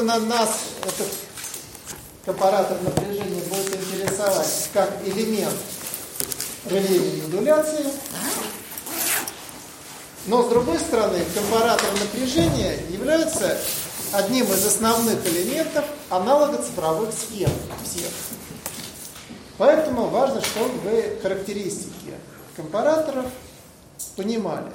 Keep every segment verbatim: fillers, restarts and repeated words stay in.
на нас этот компаратор напряжения будет интересовать как элемент релейной модуляции. Но, с другой стороны, компаратор напряжения является одним из основных элементов аналога цифровых схем всех. Поэтому важно, чтобы вы характеристики компараторов понимали.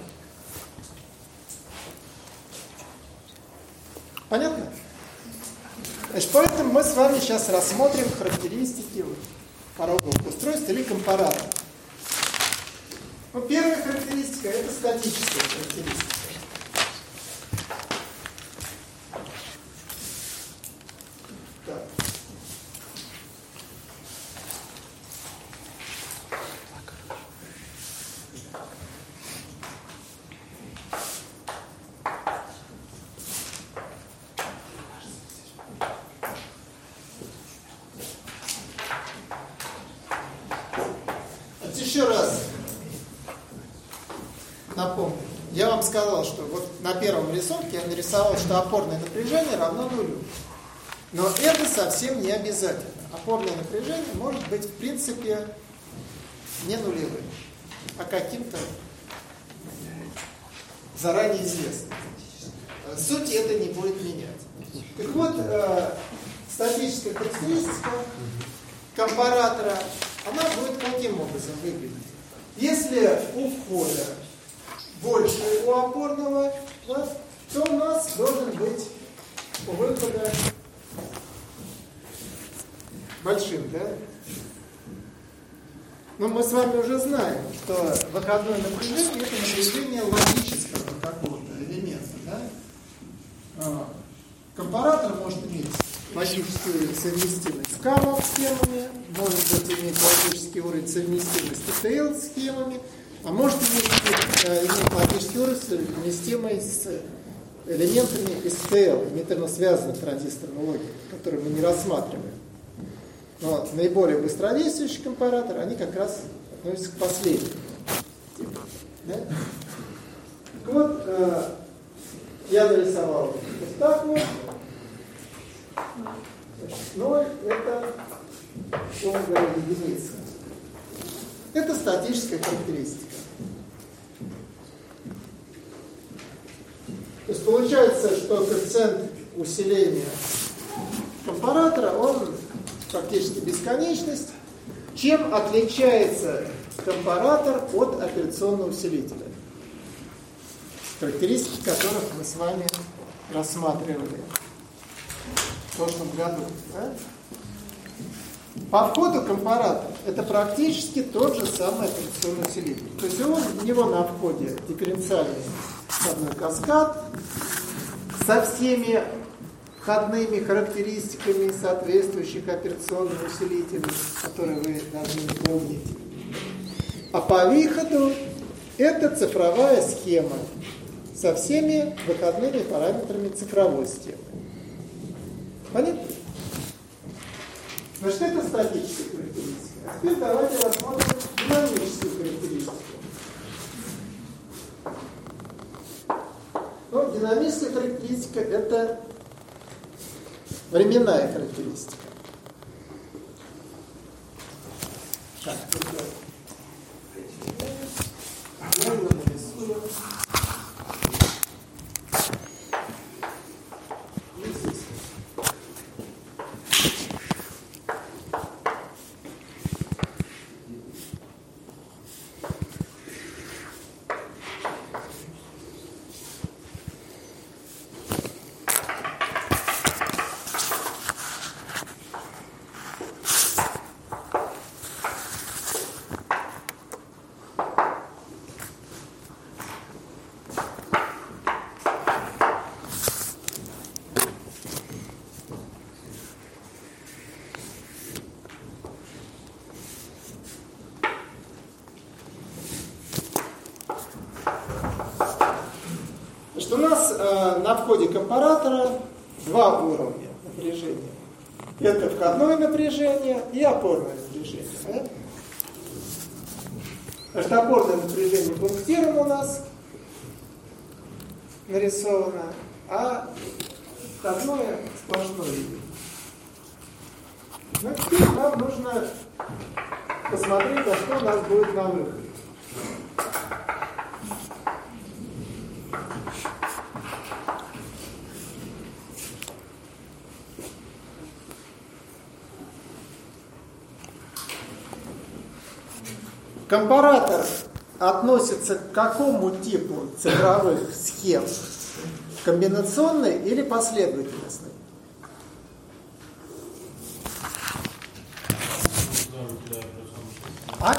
Понятно? Значит, поэтому мы с вами сейчас рассмотрим характеристики пороговых устройств или компараторов. Ну, первая характеристика – это статическая характеристика. Так. Еще раз напомню. Я вам сказал, что вот на первом рисунке я нарисовал, что опорное напряжение равно нулю. Но это совсем не обязательно. Опорное напряжение может быть в принципе не нулевым, а каким-то заранее известным. Суть это не будет менять. Так вот, э, статическая характеристика компаратора, она будет каким образом выглядеть? Если у входа больше у опорного, да, то у нас должен быть у выхода большим, да? Но мы с вами уже знаем, что выходное напряжение – это напряжение логического какого-то элемента, да? Компаратор может иметь логическую совместимость с КАМОВ-схемами, может быть иметь логический уровень совместимости с ТЛ-схемами, а может иметь, иметь логический уровень совместимый с элементами эс тэ эл, эмиттерно связанных транзисторной логики, которые мы не рассматриваем. Но наиболее быстродействующие компараторы, они как раз относятся к последнему. Да? Так вот, э, я нарисовал вот так вот. Ноль – это, условно говоря, единица. Это статическая характеристика. То есть получается, что коэффициент усиления компаратора, он фактически бесконечность. Чем отличается компаратор от операционного усилителя? Характеристики которых мы с вами рассматривали в прошлом году. Да? По входу компаратор это практически тот же самый операционный усилитель. То есть он, у него на входе дифференциальный входной каскад со всеми входными характеристиками соответствующих операционным усилителям, которые вы должны помнить. А по выходу это цифровая схема со всеми выходными параметрами цифровой схемы. Понятно? Значит, это статическая характеристика. А теперь давайте рассмотрим динамическую характеристику. Ну, динамическая характеристика – это временная характеристика. Так, я его нарисую. У нас э, на входе компаратора два уровня напряжения. Это входное напряжение и опорное напряжение. Да? Значит, опорное напряжение пунктиром у нас нарисовано, а входное сплошное видение. Но теперь нам нужно посмотреть, а что у нас будет на выходе. Компаратор относится к какому типу цифровых схем? Комбинационной или последовательностной? А?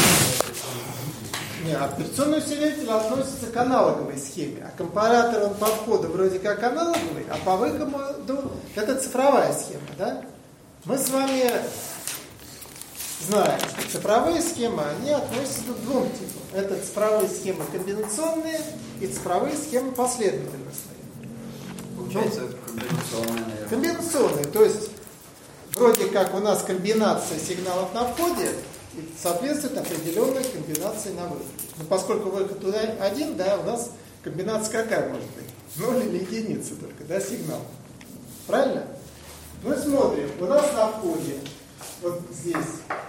Не, операционный усилитель относится к аналоговой схеме, а компаратор он по входу вроде как аналоговый, а по выходу это цифровая схема, да? Мы с вами знаем, что цифровые схемы, они относятся к двум типам. Это цифровые схемы комбинационные и цифровые схемы последовательностные. Получается, это комбинационные, наверное. Комбинационные, то есть вроде как у нас комбинация сигналов на входе и соответствует определенной комбинации на выходе. Но поскольку выход туда один, да, у нас комбинация какая может быть? Ноль или единица только, да, сигнал. Правильно? Мы смотрим, у нас на входе, вот здесь,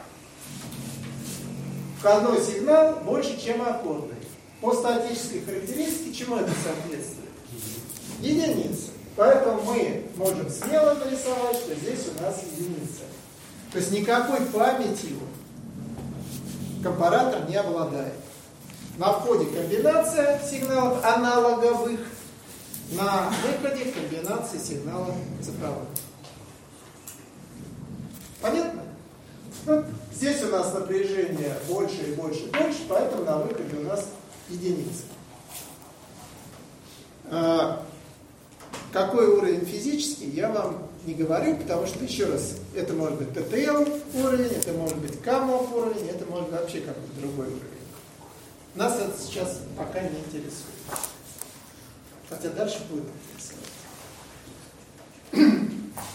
входной сигнал больше, чем опорный. По статической характеристике чему это соответствует? Единица. Поэтому мы можем смело нарисовать, что здесь у нас единица. То есть никакой памятью компаратор не обладает. На входе комбинация сигналов аналоговых, на выходе комбинация сигналов цифровых. Понятно? Ну, здесь у нас напряжение больше и больше и больше, поэтому на выходе у нас единица. А, какой уровень физический, я вам не говорю, потому что, еще раз, это может быть тэ тэ эл уровень, это может быть КАМОВ уровень, это может быть вообще какой-то другой уровень. Нас это сейчас пока не интересует. Хотя дальше будет интересовать.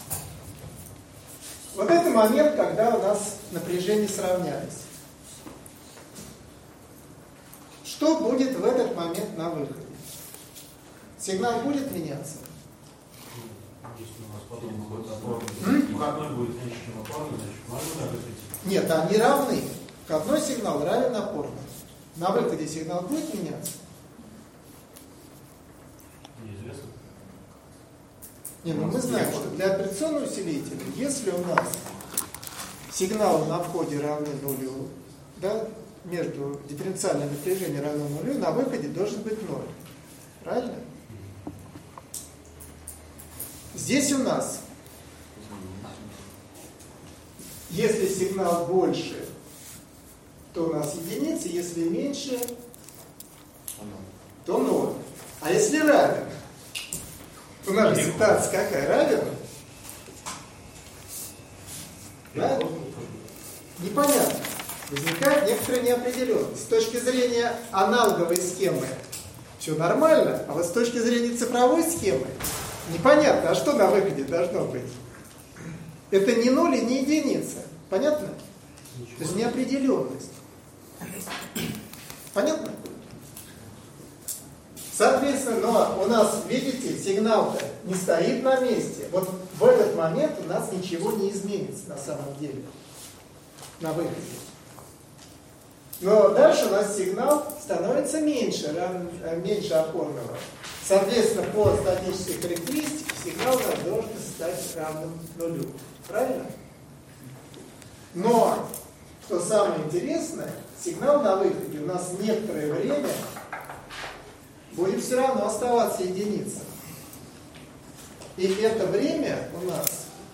Вот это момент, когда у нас напряжения сравнялись. Что будет в этот момент на выходе? Сигнал будет меняться? Если у нас потом выходит опорный, входной будет меньше, чем опорный, значит, можно так ответить? Нет, они равны. Входной сигнал равен опорному. На выходе сигнал будет меняться? Неизвестно. Не, ну мы знаем, что для операционного усилителя, если у нас сигналы на входе равны нулю, да, между дифференциальным напряжением равно нулю, на выходе должен быть ноль. Правильно? Здесь у нас, если сигнал больше, то у нас единица, если меньше, то ноль. А если равен? У нас же ситуация какая? Равен? Да? Непонятно. Возникает некоторая неопределенность. С точки зрения аналоговой схемы все нормально, а вот с точки зрения цифровой схемы непонятно, а что на выходе должно быть? Это не ноль и не единица. Понятно? Ничего. То есть неопределенность. Понятно? Соответственно, но у нас, видите, сигнал-то не стоит на месте. Вот в этот момент у нас ничего не изменится на самом деле. На выходе. Но дальше у нас сигнал становится меньше, равен, меньше опорного. Соответственно, по статической характеристике сигнал у нас должен стать равным нулю. Правильно? Но, что самое интересное, сигнал на выходе у нас некоторое время будет все равно оставаться единица. И это время у нас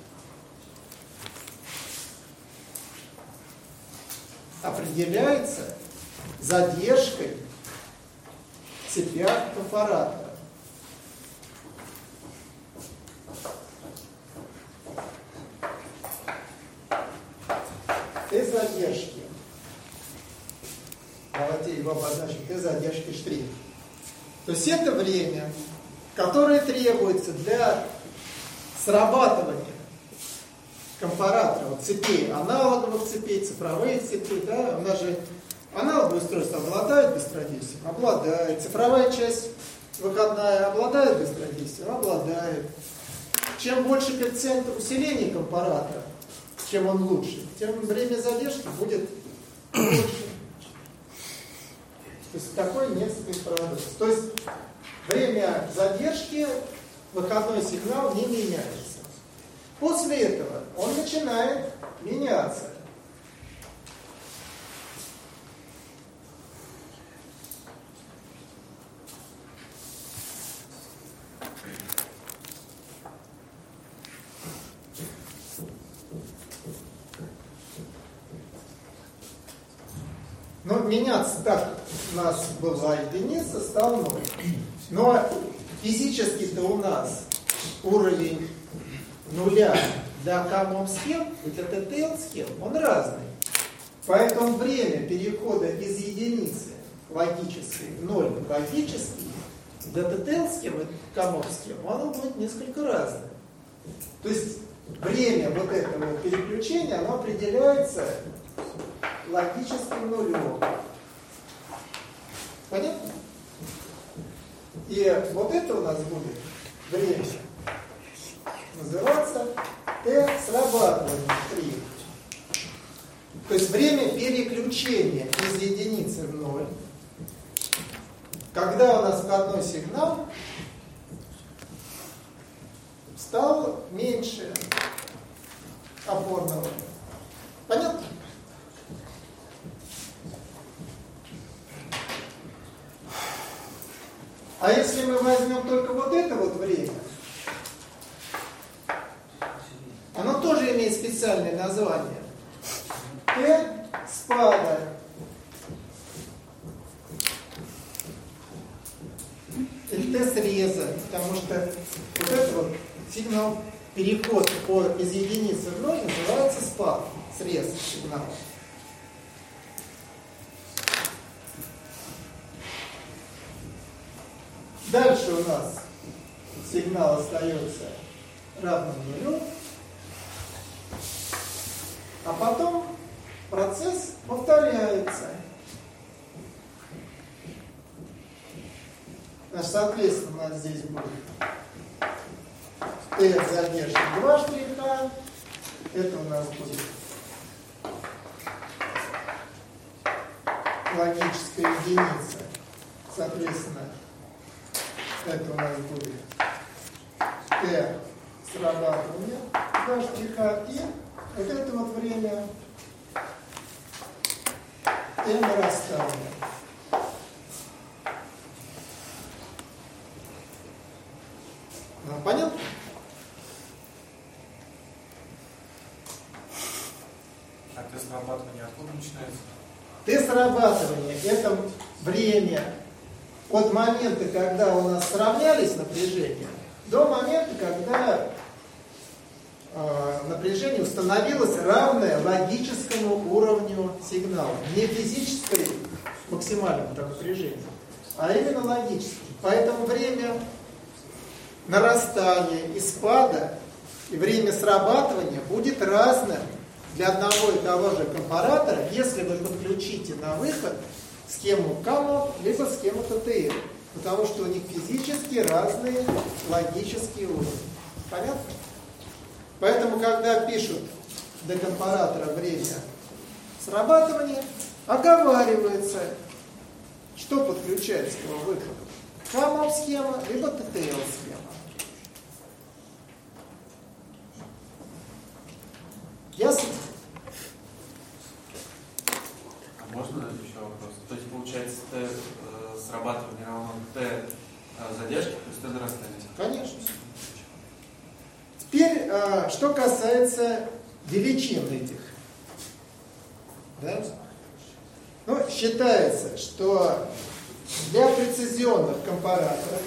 определяется задержкой в цепях компаратора. Т задержки. Давайте его обозначим. Т задержки штрих. То есть это время, которое требуется для срабатывания компаратора, вот цепей, аналоговых цепей, цифровые цепи, да, у нас же аналоговые устройства обладают быстродействием, обладает, цифровая часть выходная обладает быстродействием, обладает. чем больше коэффициент усиления компаратора, чем он лучше, тем время задержки будет больше. То есть такой некоторый парадокс. То есть время задержки, выходной сигнал не меняется. После этого он начинает меняться. Но меняться так у нас была единица, стал ноль. Но физически-то у нас уровень нуля для КМОП-схем и для тэ тэ эл-схем, он разный. Поэтому время перехода из единицы логической в ноль логический для тэ тэ эл-схем и КМОП-схем, оно будет несколько разное. То есть время вот этого переключения, оно определяется логическим нулем. Понятно? И вот это у нас будет время называться Т срабатывания три. То есть время переключения из единицы в ноль. Когда у нас входной сигнал стал меньше опорного. Понятно? А если мы возьмем только вот это вот время, оно тоже имеет специальное название. Т спада. Или Т среза, потому что вот этот вот сигнал, переход по, из единицы в ноль называется спад, срез сигнала. Дальше у нас сигнал остается равным нулю, а потом процесс повторяется. Значит, соответственно, у нас здесь будет Т задержки два штриха, это у нас будет логическая единица, соответственно, это у нас будет Т срабатывания два штриха и вот это вот время Т нарастания. Понятно? А Т срабатывания откуда начинается? Т срабатывания это время от момента, когда у нас сравнялись напряжения, до момента, когда э, напряжение установилось равное логическому уровню сигнала. Не физической максимальному напряжению, а именно логическому. Поэтому время нарастания и спада и время срабатывания будет разным для одного и того же компаратора, если вы подключите на выход схему КМОП, либо схему тэ тэ эл, потому что у них физически разные логические уровни. Понятно? Поэтому, когда пишут для компаратора время срабатывания, оговаривается, что подключается к его выходу. КМОП-схема, либо тэ тэ эл-схема. Ясно? А можно еще вопрос? То есть получается Т э, срабатывание равно Т э, задержки плюс Т нарастания? Конечно. Теперь, э, что касается величин этих. Да? Ну, считается, что для прецизионных компараторов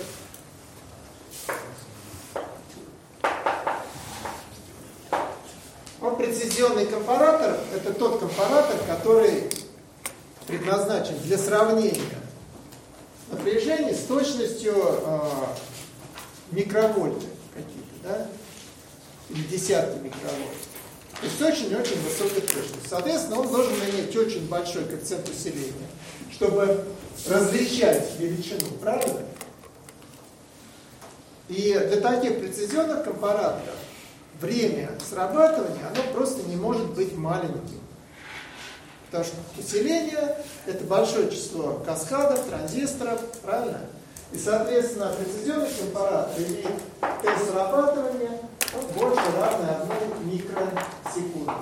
ну, прецизионный компаратор – это тот компаратор, который предназначен для сравнения напряжений с точностью э, микровольты какие-то, да? Или десятки микровольт. То есть очень-очень высокая точность. Соответственно, он должен иметь очень большой коэффициент усиления, чтобы различать величину, правильно? И для таких прецизионных компараторов время срабатывания, оно просто не может быть маленьким. Потому что усиление – это большое число каскадов, транзисторов, правильно? И, соответственно, прецизионный компаратор имеет т срабатывания ну, больше равное одной микросекунды.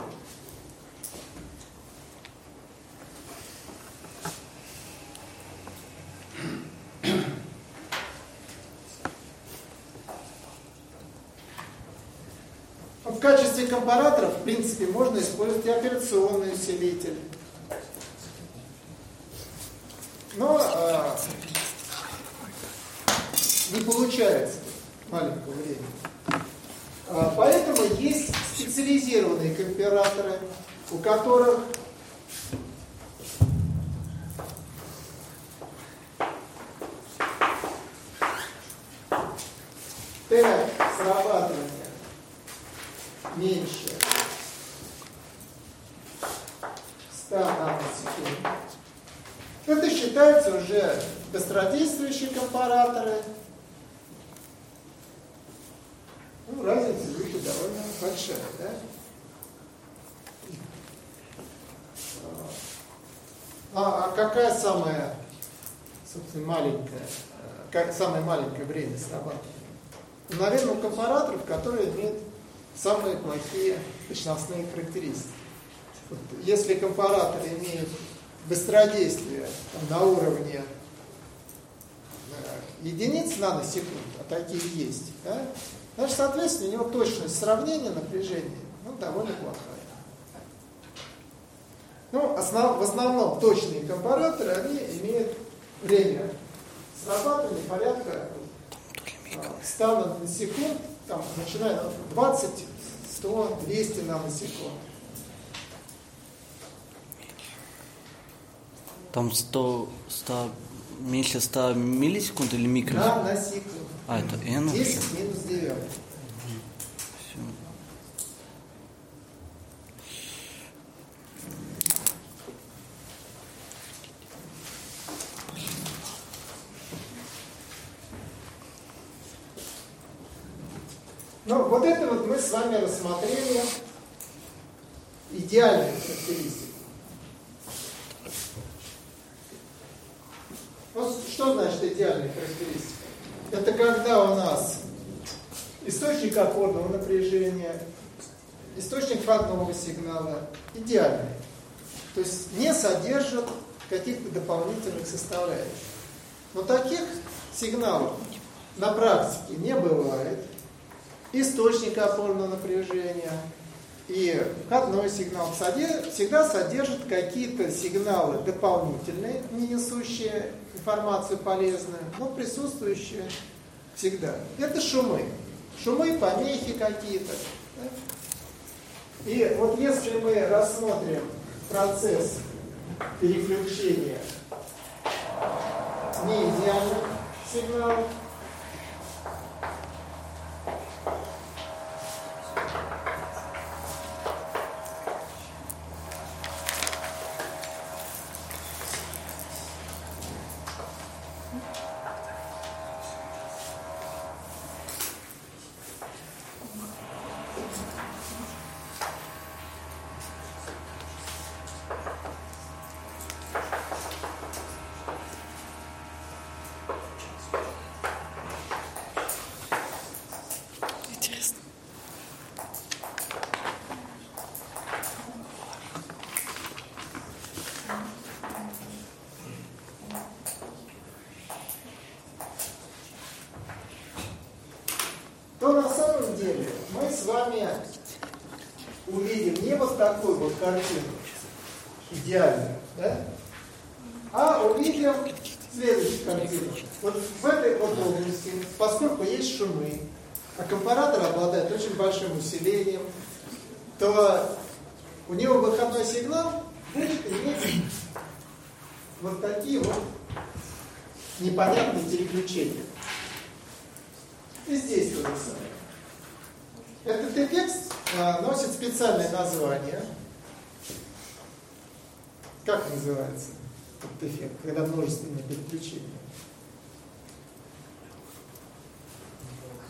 В качестве компаратора, в принципе, можно использовать и операционный усилитель. Но э, не получается маленького времени. Э, поэтому есть специализированные компараторы, у которых Т срабатывания меньше ста наносекунд. Это считаются уже быстродействующие компараторы. Ну, разница в них довольно большая, да? А, а какая самая, собственно, маленькая, как самое маленькое время срабатывания? Наверное, у компараторов, которые имеют самые плохие точностные характеристики. Вот, если компаратор имеет быстродействие там, на уровне э, единиц наносекунд, а такие есть, да, значит, соответственно, у него точность сравнения напряжения ну, довольно плохая. Ну, основ, в основном точные компараторы, они имеют время срабатывания порядка ста наносекунд, там, начиная от двадцать, сто, двести наносекунд. Там сто, сто, меньше ста миллисекунд или микро? Наносекунд. А, это n? десять минус девять. Все. Ну, вот это вот мы с вами рассмотрели идеальные характеристики. Ну, что значит идеальная характеристика? Это когда у нас источник опорного напряжения, источник входного сигнала идеальный. То есть не содержат каких-то дополнительных составляющих. Но таких сигналов на практике не бывает. Источник опорного напряжения и входной сигнал всегда содержат какие-то сигналы дополнительные, не несущие информацию полезную, но присутствующие всегда. Это шумы. Шумы, помехи какие-то. Да? И вот если мы рассмотрим процесс переключения неидеальных сигналов, то на самом деле мы с вами увидим не вот такую вот картину идеальную, да? А увидим следующую картину. Вот в этой вот области, поскольку есть шумы, а компаратор обладает очень большим усилением, то у него выходной сигнал будет иметь вот такие вот непонятные переключения. И здесь то же самое. Этот эффект а, носит специальное название. Как называется этот эффект, когда множественное переключение?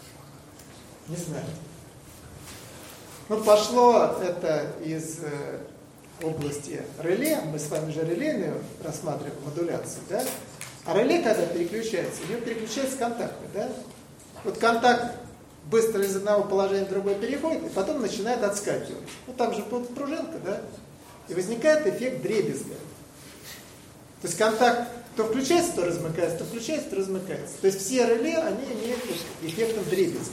Не знаю. Ну, пошло это из э, области реле. Мы с вами же релейную рассматриваем модуляцию, да? А реле, когда переключается, у него переключается контактный, да? Вот контакт быстро из одного положения в другое переходит, и потом начинает отскакивать. Вот там же пружинка, да? И возникает эффект дребезга. То есть контакт то включается, то размыкается, то включается, то размыкается. То есть все реле, они имеют эффектом дребезга.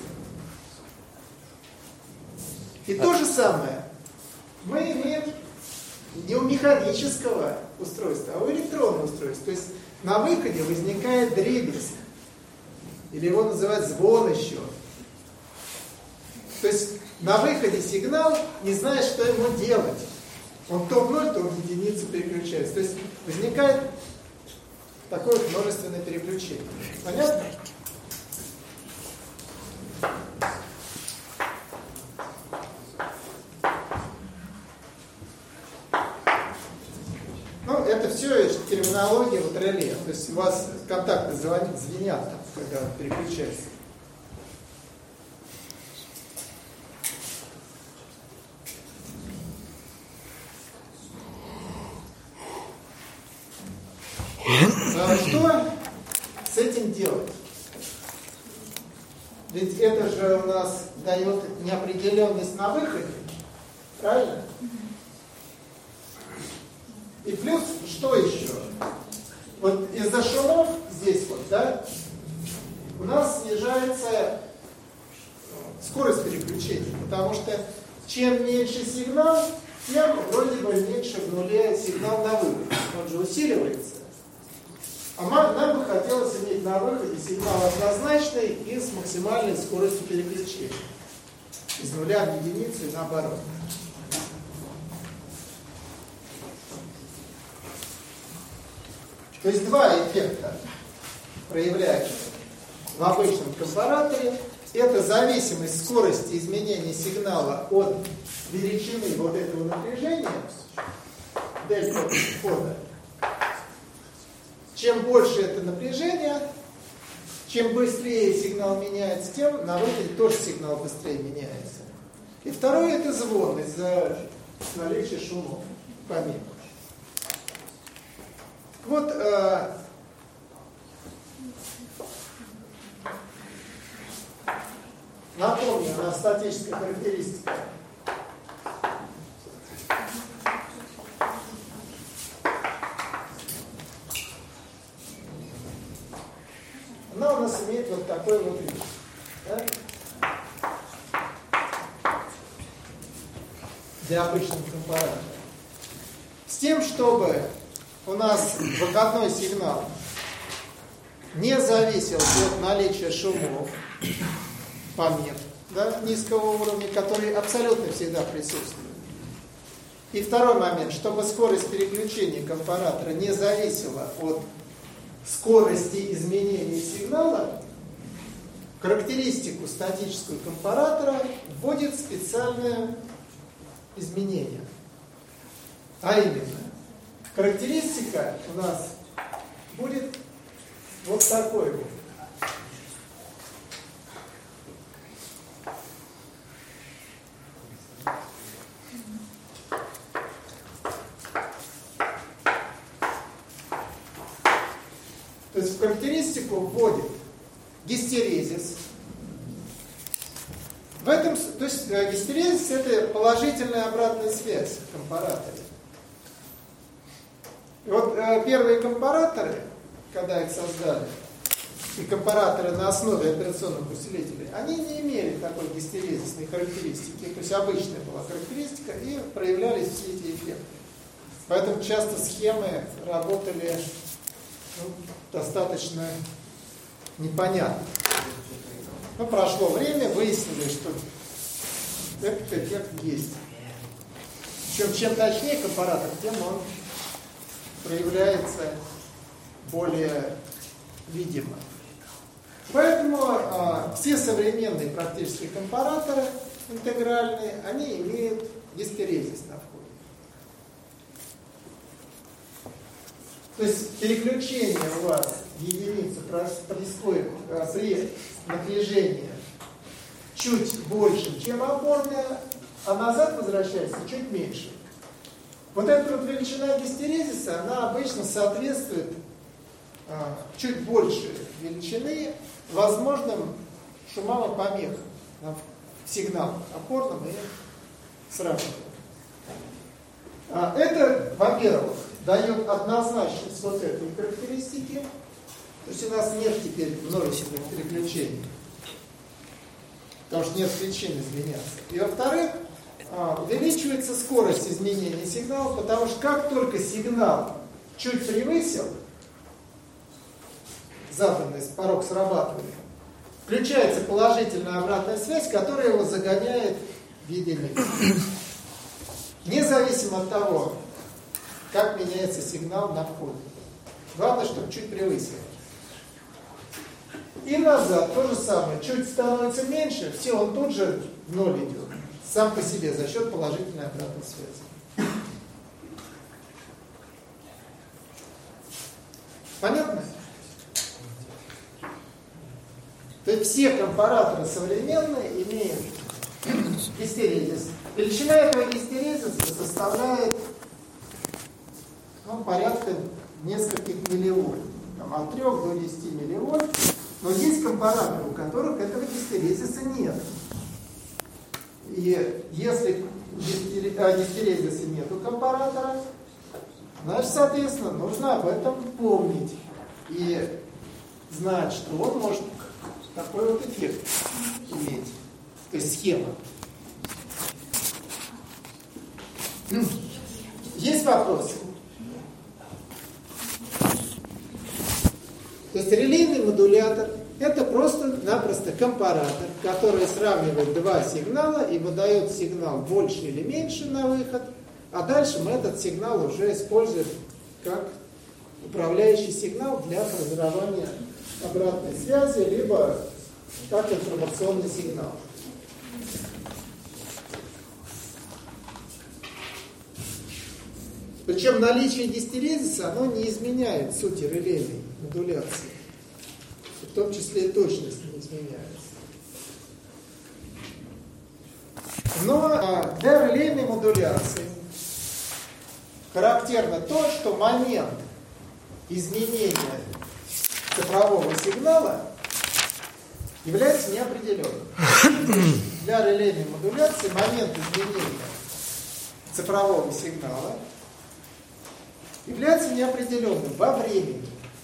И то же самое мы имеем не у механического устройства, а у электронного устройства. То есть на выходе возникает дребезг. Или его называют звон еще. То есть на выходе сигнал не знает, что ему делать. Он то в ноль, то в единицу переключается. То есть возникает такое множественное переключение. Понятно? Ну, это все терминология вот реле. То есть у вас контакты звонят, звенят, когда он переключается. Что с этим делать? Ведь это же у нас дает неопределенность на выходе. Правильно? И плюс, что еще? Вот из-за шумов здесь вот, да, у нас снижается скорость переключения. Потому что чем меньше сигнал, тем вроде бы меньше в нуле сигнал на выходе. Он же усиливается. А нам бы хотелось иметь на выходе сигнал однозначный и с максимальной скоростью переключения. Из нуля в единицу и наоборот. То есть два эффекта проявляются в обычном компараторе. Это зависимость скорости изменения сигнала от величины вот этого напряжения, дельта входа. Чем больше это напряжение, чем быстрее сигнал меняется, тем на выходе тоже сигнал быстрее меняется. И второе — это звон из-за наличия шумов, помех. Вот э, напомню на статической характеристике. Она у нас имеет вот такой вот вид. Да? Для обычного компаратора. С тем, чтобы у нас выходной сигнал не зависел от наличия шумов, помех, да, низкого уровня, которые абсолютно всегда присутствуют. И второй момент, чтобы скорость переключения компаратора не зависела от скорости изменения сигнала, в характеристику статического компаратора вводит специальное изменение. А именно, характеристика у нас будет вот такой вот. То есть в характеристику вводит гистерезис. В этом, то есть гистерезис — это положительная обратная связь в компараторе. И вот э, первые компараторы, когда их создали, и компараторы на основе операционных усилителей, они не имели такой гистерезисной характеристики. То есть обычная была характеристика, и проявлялись все эти эффекты. Поэтому часто схемы работали, ну, достаточно непонятно. Но прошло время, выяснили, что этот эффект есть. Причем чем точнее компаратор, тем он проявляется более видимо. Поэтому а, все современные практически компараторы интегральные, они имеют гистерезис на входе. То есть переключение у вас в единицу происходит при напряжении чуть больше, чем опорная, а назад возвращается чуть меньше. Вот эта вот величина гистерезиса, она обычно соответствует а, чуть больше величины возможным шумовым помехам в сигналах опорном и сравнительном. А, это, во-первых, дает однозначность вот этой характеристики. То есть у нас нет теперь множественных переключений, потому что нет причин изменяться. И во-вторых, увеличивается скорость изменения сигнала, потому что как только сигнал чуть превысил заданный порог срабатывания, включается положительная обратная связь, которая его загоняет в единицу. Независимо от того, как меняется сигнал на входе. Главное, чтобы чуть превысил. И назад то же самое. Чуть становится меньше, все, он тут же в ноль идет. Сам по себе, за счет положительной обратной связи. Понятно? То есть все компараторы современные имеют гистерезис. Величина этого гистерезиса составляет ну, порядка нескольких милливольт. Там, от трёх до десяти милливольт. Но есть компараторы, у которых этого гистерезиса нет. И если о гистерезисе нет у компаратора, значит, соответственно, нужно об этом помнить. И знать, что он может такой вот эффект иметь. То есть схема. Есть вопросы? То есть релейный модулятор — это просто-напросто компаратор, который сравнивает два сигнала и выдает сигнал больше или меньше на выход, а дальше мы этот сигнал уже используем как управляющий сигнал для формирования обратной связи, либо как информационный сигнал. Причем наличие гистерезиса, оно не изменяет сути релейной модуляции. В том числе и точность не изменяется. Но для релейной модуляции характерно то, что момент изменения цифрового сигнала является неопределенным. Для релейной модуляции момент изменения цифрового сигнала является неопределенным во времени.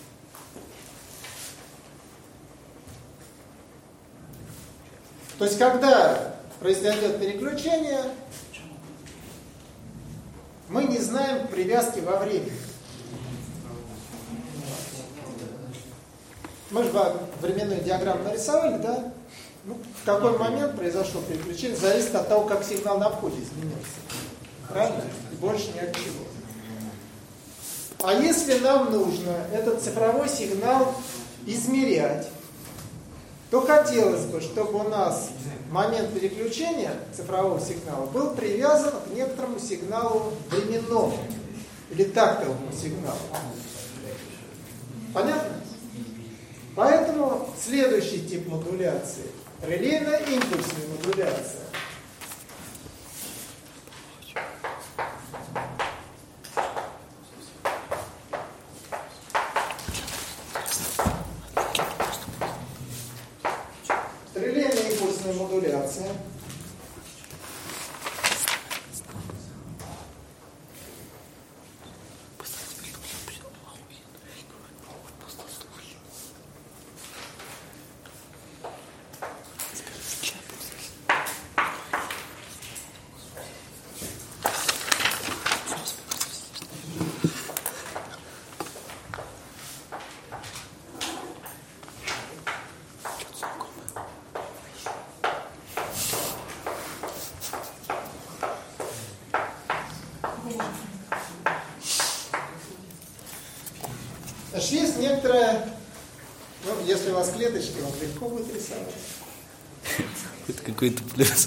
То есть, когда произойдет переключение, мы не знаем привязки во времени. Мы же временную диаграмму нарисовали, да? Ну, в какой момент произошло переключение, зависит от того, как сигнал на входе изменился. Правильно? И больше ни от чего. А если нам нужно этот цифровой сигнал измерять, то хотелось бы, чтобы у нас момент переключения цифрового сигнала был привязан к некоторому сигналу временному или тактовому сигналу. Понятно? Поэтому следующий тип модуляции – релейно-импульсная модуляция. Релейно-импульсная модуляция Значит, есть некоторая, ну, если у вас клеточки, вам легко будет рисовать. Это какой-то плюс.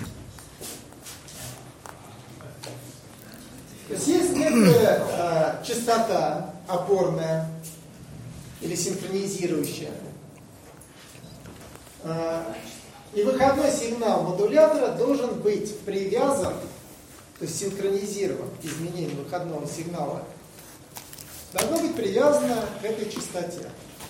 То есть есть некоторая а, частота опорная или синхронизирующая. А, И выходной сигнал модулятора должен быть привязан, то есть синхронизирован, изменение выходного сигнала, должно быть привязано к этой частоте.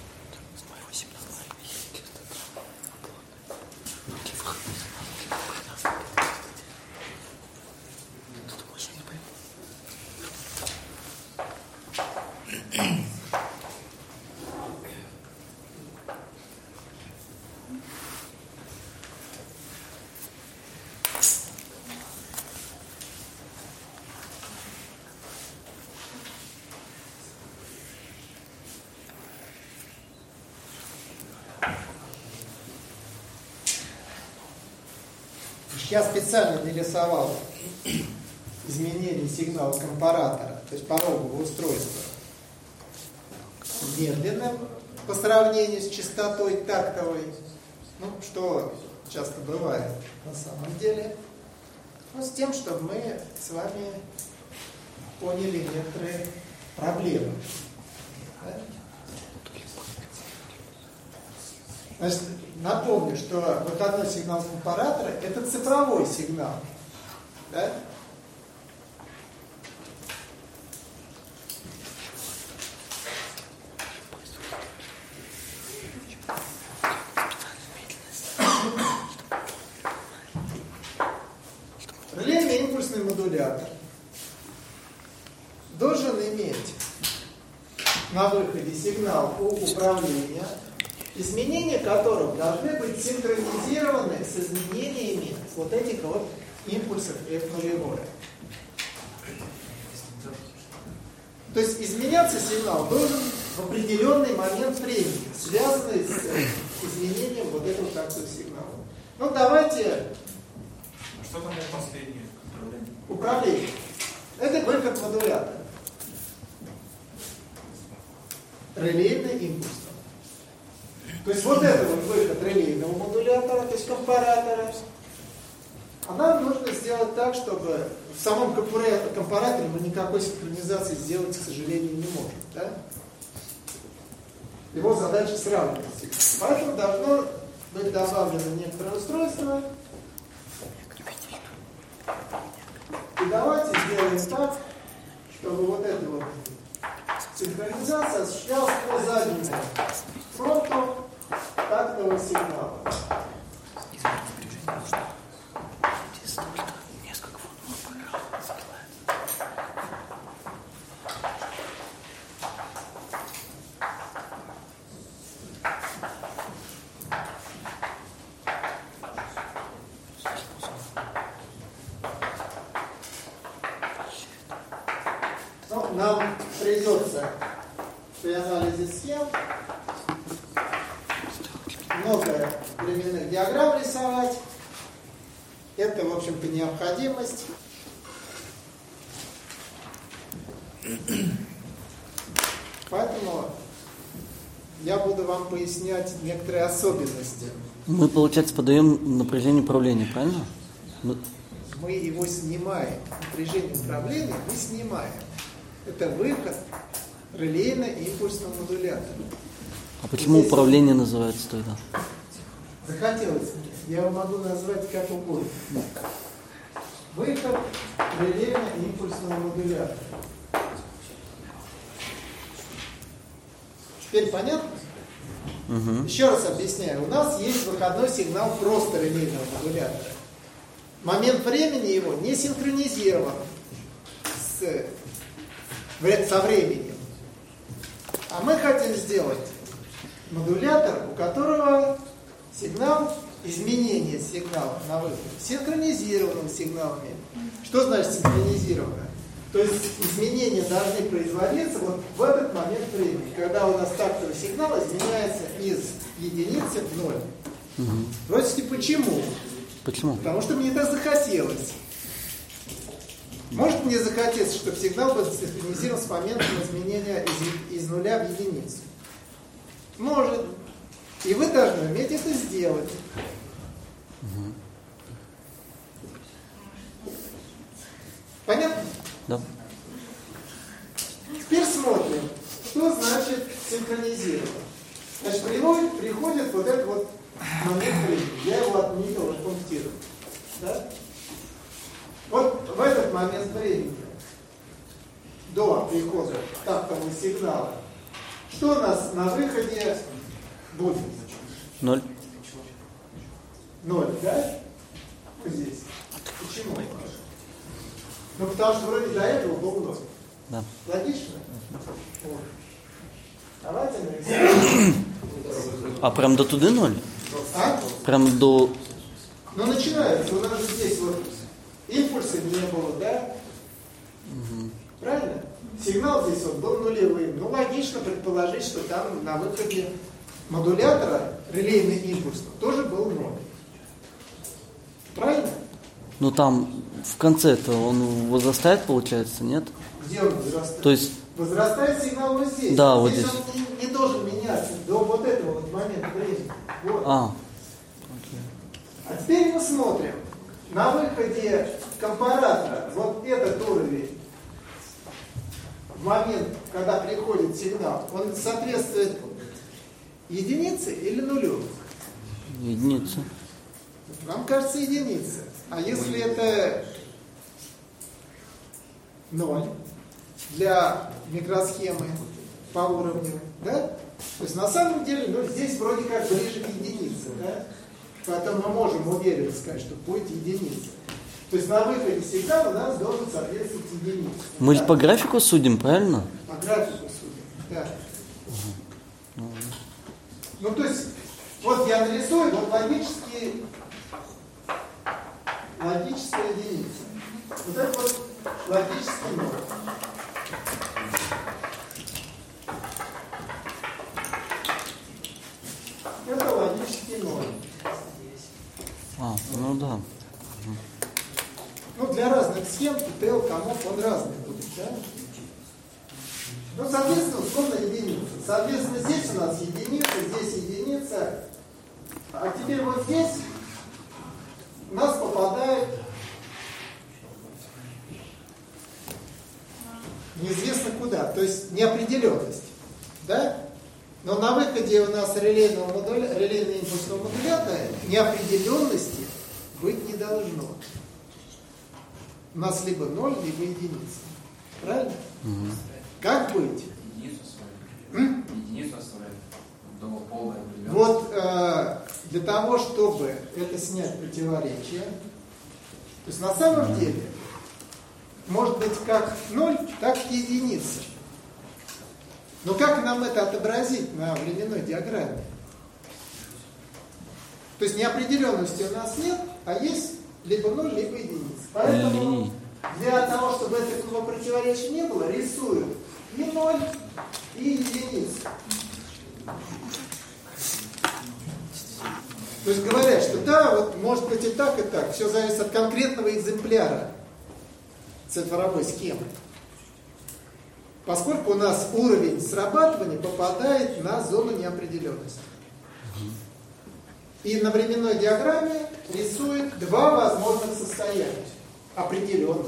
Я специально не рисовал изменение сигнала компаратора, то есть порогового устройства, медленным по сравнению с частотой тактовой, ну, что часто бывает на самом деле, но с тем, чтобы мы с вами поняли некоторые проблемы. Да? Значит, напомню, что выходной сигнал компаратора – это цифровой сигнал. Да? Релейный импульсный модулятор должен иметь на выходе сигнал у управления, изменения которых должны быть синхронизированы с изменениями вот этих вот импульсов эф ноль. То есть изменяться сигнал должен в определенный момент времени, связанный с изменением вот этого тактового сигнала. Ну давайте... А что там у последнего? Управление. Это выход модулятора. Релейный импульс. То есть вот это вот выход релейного модулятора, то есть компаратора. А нам нужно сделать так, чтобы в самом компараторе мы никакой синхронизации сделать, к сожалению, не можем. Да? Его задача сравнивать. Поэтому должно быть добавлено некоторое устройство. И давайте сделаем так, чтобы вот эта вот синхронизация осуществлялась по заднему фронту тактового сигнала. Ну, нам придется при анализе схем много временных диаграмм рисовать. Это, в общем-то, необходимость. Поэтому я буду вам пояснять некоторые особенности. Мы, получается, подаем напряжение управления, правильно? Мы, мы его снимаем. Напряжение управления мы снимаем. Это выход релейно-импульсного модулятора. А почему здесь управление называется тогда? Захотелось мне. Я его могу назвать как угодно. Выход релейно-импульсного модулятора. Теперь понятно? Угу. Еще раз объясняю. У нас есть выходной сигнал просто релейного модулятора. Момент времени его не синхронизирован с, со временем. А мы хотим сделать модулятор, у которого сигнал, изменение сигнала на выходе синхронизирован с сигналами. Что значит синхронизировано? То есть изменения должны производиться вот в этот момент времени, когда у нас тактовый сигнал изменяется из единицы в ноль. Угу. Спросите, почему? Почему? Потому что мне это захотелось. Может мне захотеться, чтобы сигнал был синхронизирован с моментом изменения из, из нуля в единицу? Может. И вы должны уметь это сделать. Угу. Понятно? Да. Теперь смотрим, что значит синхронизировать. Значит, приходит, приходит вот этот вот момент времени. Я его отметил и пунктирую. Да? Вот в этот момент времени, до прихода тактового сигнала, что у нас на выходе будет? Ноль. Ноль, да? Вот здесь. Почему? Ну, потому что вроде до этого был ноль. Да. Логично? Вот. Давайте нарисуем. А прям до туди ноль? А? Прям до... Ну, начинается. У нас же здесь вот импульса не было, да? Угу. Правильно? Сигнал здесь вот был нулевым. Ну, логично предположить, что там на выходе модулятора релейный импульс тоже был ноль. Правильно? Ну там в конце-то он возрастает, получается, нет? Где он возрастает? То есть... Возрастает сигнал вот здесь. Да, вот здесь. здесь. Он не, не должен меняться до вот этого вот момента времени. Вот. А. А теперь мы смотрим. На выходе компаратора вот этот уровень в момент, когда приходит сигнал, он соответствует единице или нулю? Единица. Нам кажется единица. А если это ноль для микросхемы по уровню, да? То есть на самом деле, ну, здесь вроде как ближе к единице, да? Поэтому мы можем уверенно сказать, что будет единица. То есть на выходе сигнал у нас должен соответствовать единице. Мы да? же по графику судим, правильно? По графику судим, да. Угу. Ну, то есть, вот я нарисую, вот логические, логическая единица. Вот это вот логический ноль. Это логический ноль. А, ну да. Ну, для разных схем ТЛ, комок, он разный будет, да? Ну, соответственно, условно единица. Соответственно, здесь у нас единица, здесь единица. А теперь вот здесь у нас попадает неизвестно куда, то есть неопределенность, да? Но на выходе у нас релейного модуля, релейного импульсного модулятора неопределенности быть не должно. У нас либо ноль, либо единица. Правильно? Угу. Как быть? Единицу оставляем. Единицу оставляем. До полной определенности. Вот э, для того, чтобы это снять противоречие, то есть на самом деле может быть как ноль, так и единица. Но как нам это отобразить на временной диаграмме? То есть неопределенности у нас нет, а есть либо ноль, либо единица. Поэтому для того, чтобы этого противоречия не было, рисую и ноль, и единицу. То есть говорят, что да, вот может быть и так, и так. Все зависит от конкретного экземпляра цифровой схемы. Поскольку у нас уровень срабатывания попадает на зону неопределенности. И на временной диаграмме рисует два возможных состояния, определенных.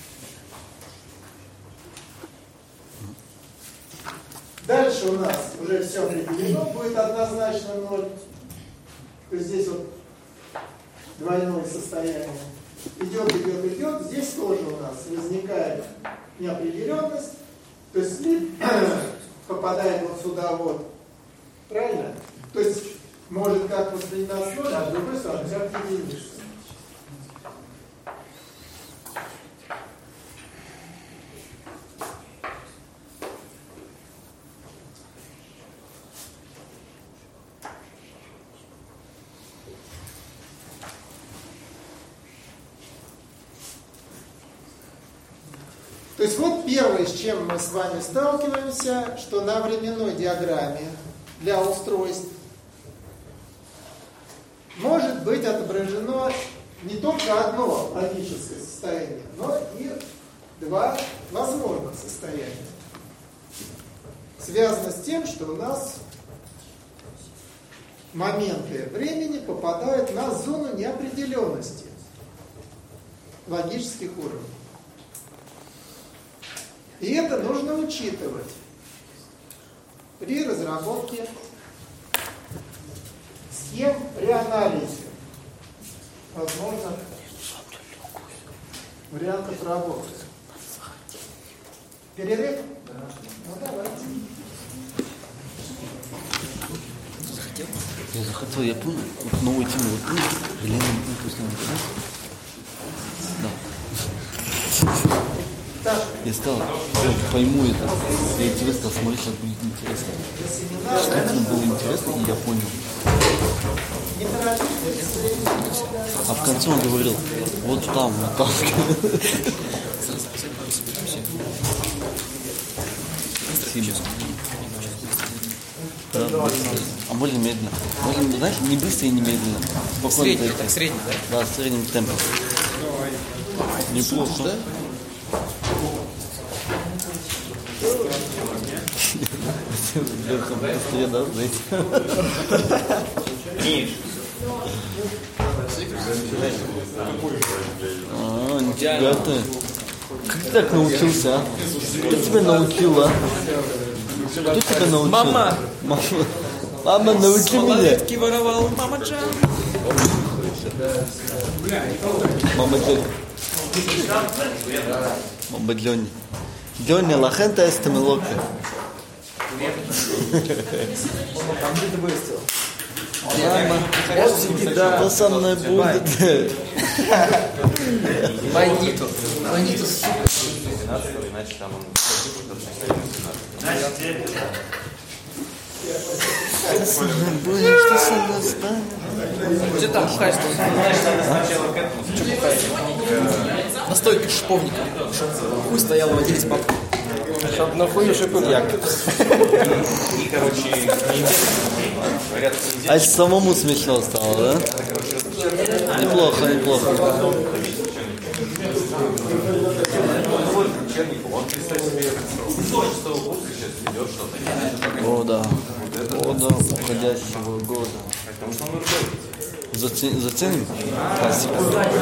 Дальше у нас уже все определено, будет однозначно ноль. То есть здесь вот двойное состояние. Идет, идет, идет. Здесь тоже у нас возникает неопределенность. То есть слип попадает вот сюда вот. Правильно? То есть может как восприниматься ноль, а с другой стороны как единица. То есть вот первое, с чем мы с вами сталкиваемся, что на временной диаграмме для устройств может быть отображено не только одно логическое состояние, но и два возможных состояния. Связано с тем, что у нас моменты времени попадают на зону неопределенности логических уровней. И это нужно учитывать при разработке схем при анализе возможных вариантов работы. Перерыв? Ну давайте. Я захотел, я помню, вот новую тему, вот помню, Елена Импульсная, да? Так. Я сказал, я пойму это, я тебе сказал, смотри, сейчас будет интересно. Действительно было интересно, и я понял. А в конце он говорил, вот там, вот там. Спасибо. Да, а можно медленно. Можно, знаешь, не быстро и не медленно. Спокойно. Средний, так, средний, да? Да, в среднем темпе. Неплохо. Да? Верхом быстрее, да, знаете? А, нифига ты. Как ты так научился, а? Кто тебя научил, а? Кто тебя научил? Мама! Мама, Мама научи меня. Малолетки воровал, мама Джан. Мама Джон. Мама Джонни. Джонни, лахента эста мелока. Мама, что со мной будет? Бандиту. Бандиту, Иначе там он... Что со мной будет? Что со мной станет? Где там бухаешь? Что бухаешь? Настойка шиповника. Хуй стоял в отделе папки. Чтоб на хуй шипы як. И, короче, А самому смешно стало, да? Неплохо, неплохо. он, представь себе, шестого курса сейчас ведет что-то. О, да. О, да, уходящего года. Потому что он руководитель. Зацени- Заценим? Спасибо.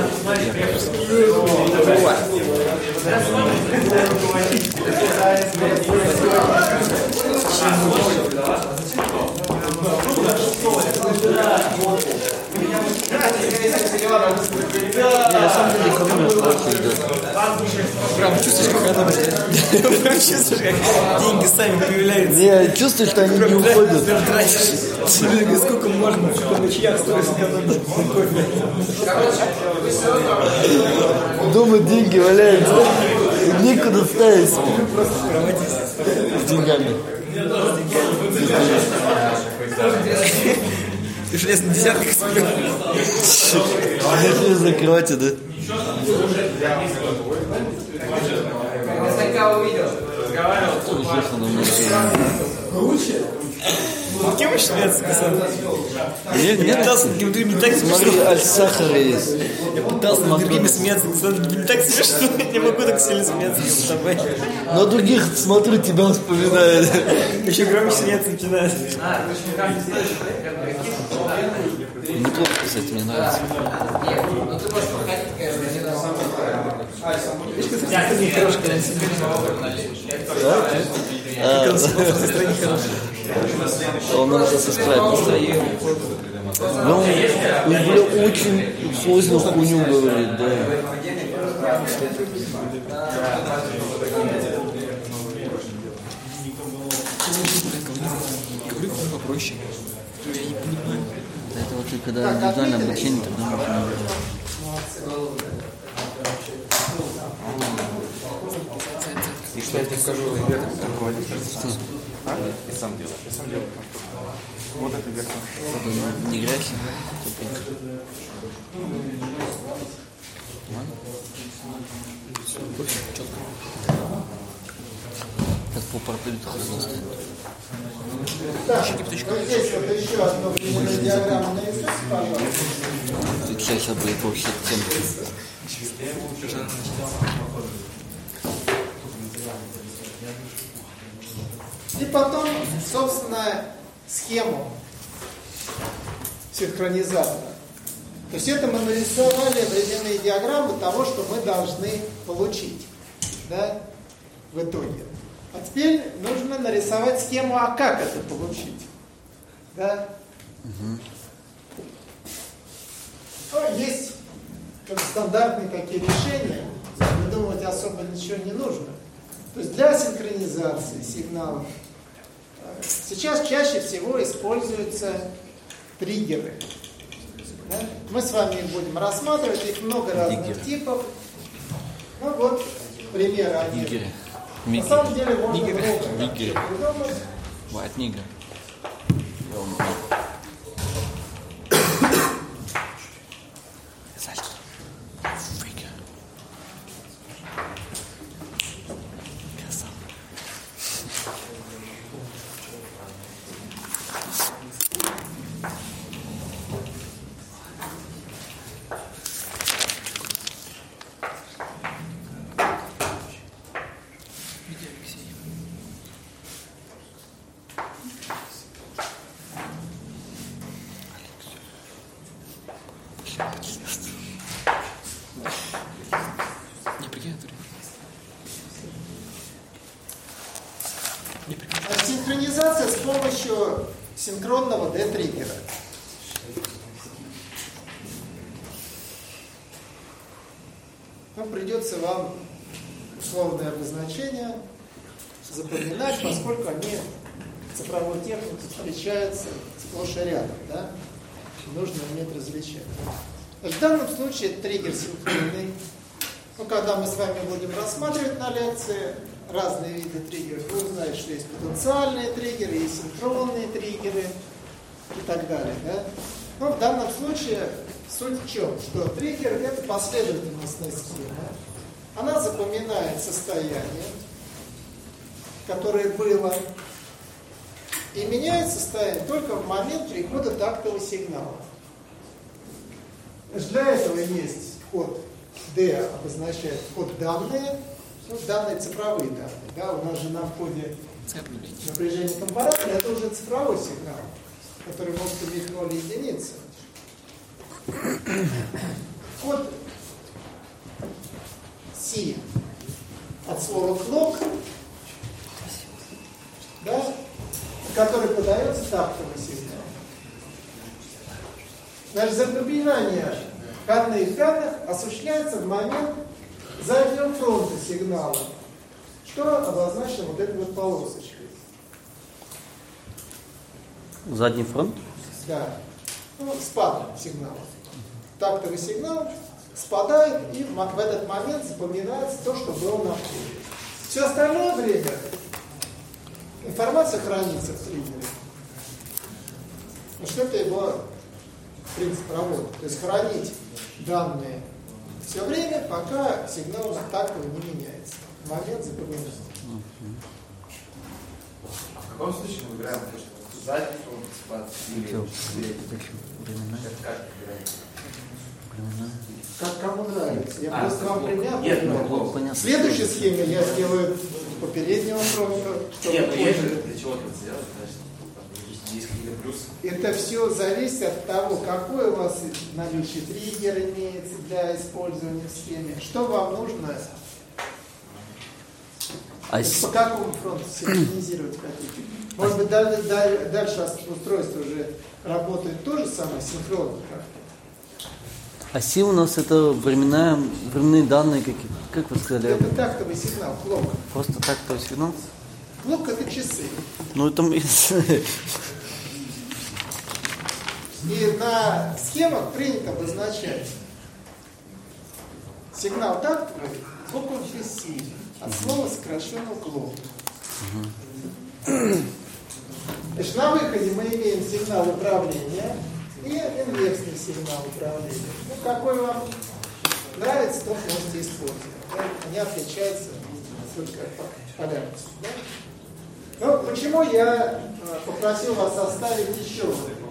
Не, на самом деле, экономия хорошо идет. Прям чувствуешь, как она... Прям чувствуешь, как деньги сами появляются. Не, чувствуешь, что они не уходят. Прям тратишь. Сколько можно? На чьях стоит сэкономить? Дома деньги валяются. Некуда ставить. С деньгами. Ты железный десятник себе. Начали закрывать, да? Кем вы смеяться, Касан? Нет, Я нет. пытался над другими так Смотри, смешно. аль сахара есть. Я пытался над другими смеяться, Касан. Не так смешно. Я не могу так сильно смеяться с тобой. Но других, смотрю, тебя вспоминают. Еще громче смеяться начинает. Неплохо, кстати, мне нравится. Да? Он нам сейчас исправит настроение. Ну, он бля, очень сложную хуйню говорит, да. Говорю попроще. Я не понимаю. Это вот ты когда индивидуальное обучение, тогда можно... И что я тебе скажу, ребята, Что? я сам делаю. Я сам делаю. Вот это верно. Не грязь? Сейчас полпортфеля хорошо стоит. Так, вот здесь вот еще одну примерную диаграмму нарисуйте, пожалуйста. Тут сейчас будет вообще тема. И потом, собственно, схему синхронизатора. То есть это мы нарисовали временные диаграммы того, что мы должны получить, да, в итоге. А теперь нужно нарисовать схему, а как это получить, да? Угу. Ну, есть как стандартные такие решения, придумывать особо ничего не нужно. То есть для синхронизации сигналов сейчас чаще всего используются триггеры. Да? Мы с вами их будем рассматривать, их много разных Триггеры. типов. Ну вот, примеры они. Нигеры. На самом деле можно Нигеры. много Нигеры. придумать. White nigger. А синхронизация с помощью синхронного D-триггера. Ну, придется вам условное обозначение запоминать, поскольку они в цифровой технике встречаются сплошь и рядом, да? Нужно уметь различать. В данном случае триггер синхронный. Ну, когда мы с вами будем рассматривать на лекции разные виды триггеров, вы узнаете, что есть потенциальные триггеры, есть синхронные триггеры и так далее. Да? Но в данном случае суть в чем? Что триггер – это последовательностная схема. Она запоминает состояние, которое было, и меняет состояние только в момент прихода тактового сигнала. Для этого есть код D, обозначает код данные, ну, данные цифровые данные. Да? У нас же на входе напряжение компаратора это уже цифровой сигнал, который может иметь ноль единицы. Код C от слова clock, да, который подается тактовый сигнал. Значит, запоминание входных данных осуществляется в момент заднего фронта сигнала, что обозначено вот этой вот полосочкой. Задний фронт? Да. Ну, спадом сигнала. Тактовый сигнал спадает, и в этот момент запоминается то, что было на входе. Все остальное время информация хранится в триггере. Потому что это его принцип работы. То есть хранить данные все время, пока сигнал тактовый не меняется. В момент запоминания. А в каком случае мы выбираем то, что сзади фронт, спад или это как выбираем? Как кому нравится. Я А, просто вам пример нет, привел. ну, понятно. В следующей схеме я сделаю по переднему фронту, чтобы Нет, ну позже. есть же для чего это сделать, значит, есть, есть какие-то плюсы. Это все зависит от того, какой у вас наличие триггер имеется для использования в схеме. Что вам нужно? А По какому фронту синхронизировать хотите? Может быть, дальше, дальше устройство уже работает то же самое, синхронно как-то? А Си у нас это временная, временные данные какие-то. Как вы сказали? Это тактовый сигнал, клок. Просто так то сигнал? Клок — это часы. Ну это мы- И на схемах принято обозначать сигнал тактовый буквой Си, от слова сокращенного клок. Значит, на выходе мы имеем сигнал управления и инверсный сигнал управления. Ну, какой вам нравится, тот можете использовать. Да? Они отличаются только по полярности. Да? Ну, почему я попросил вас составить еще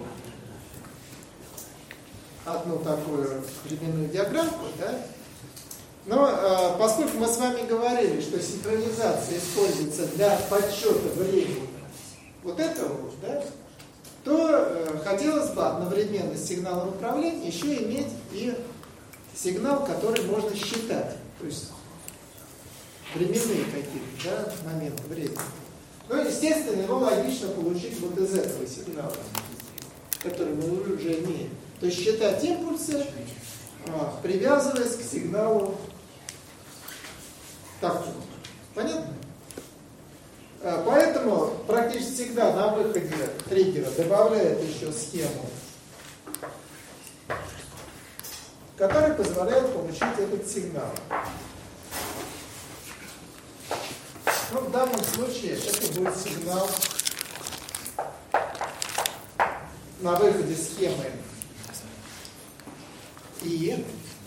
одну такую временную диаграммку, да? Но э, поскольку мы с вами говорили, что синхронизация используется для подсчета времени вот этого вот, да, то э, хотелось бы одновременно с сигналом управления еще иметь и сигнал, который можно считать. То есть временные какие-то, да, моменты времени. Ну, естественно, его логично получить вот из этого сигнала, который мы уже имеем. То есть считать импульсы, а, привязываясь к сигналу такого. Понятно? А, поэтому практически всегда на выходе триггера добавляют еще схему, которая позволяет получить этот сигнал. Ну, в данном случае это будет сигнал на выходе схемы И.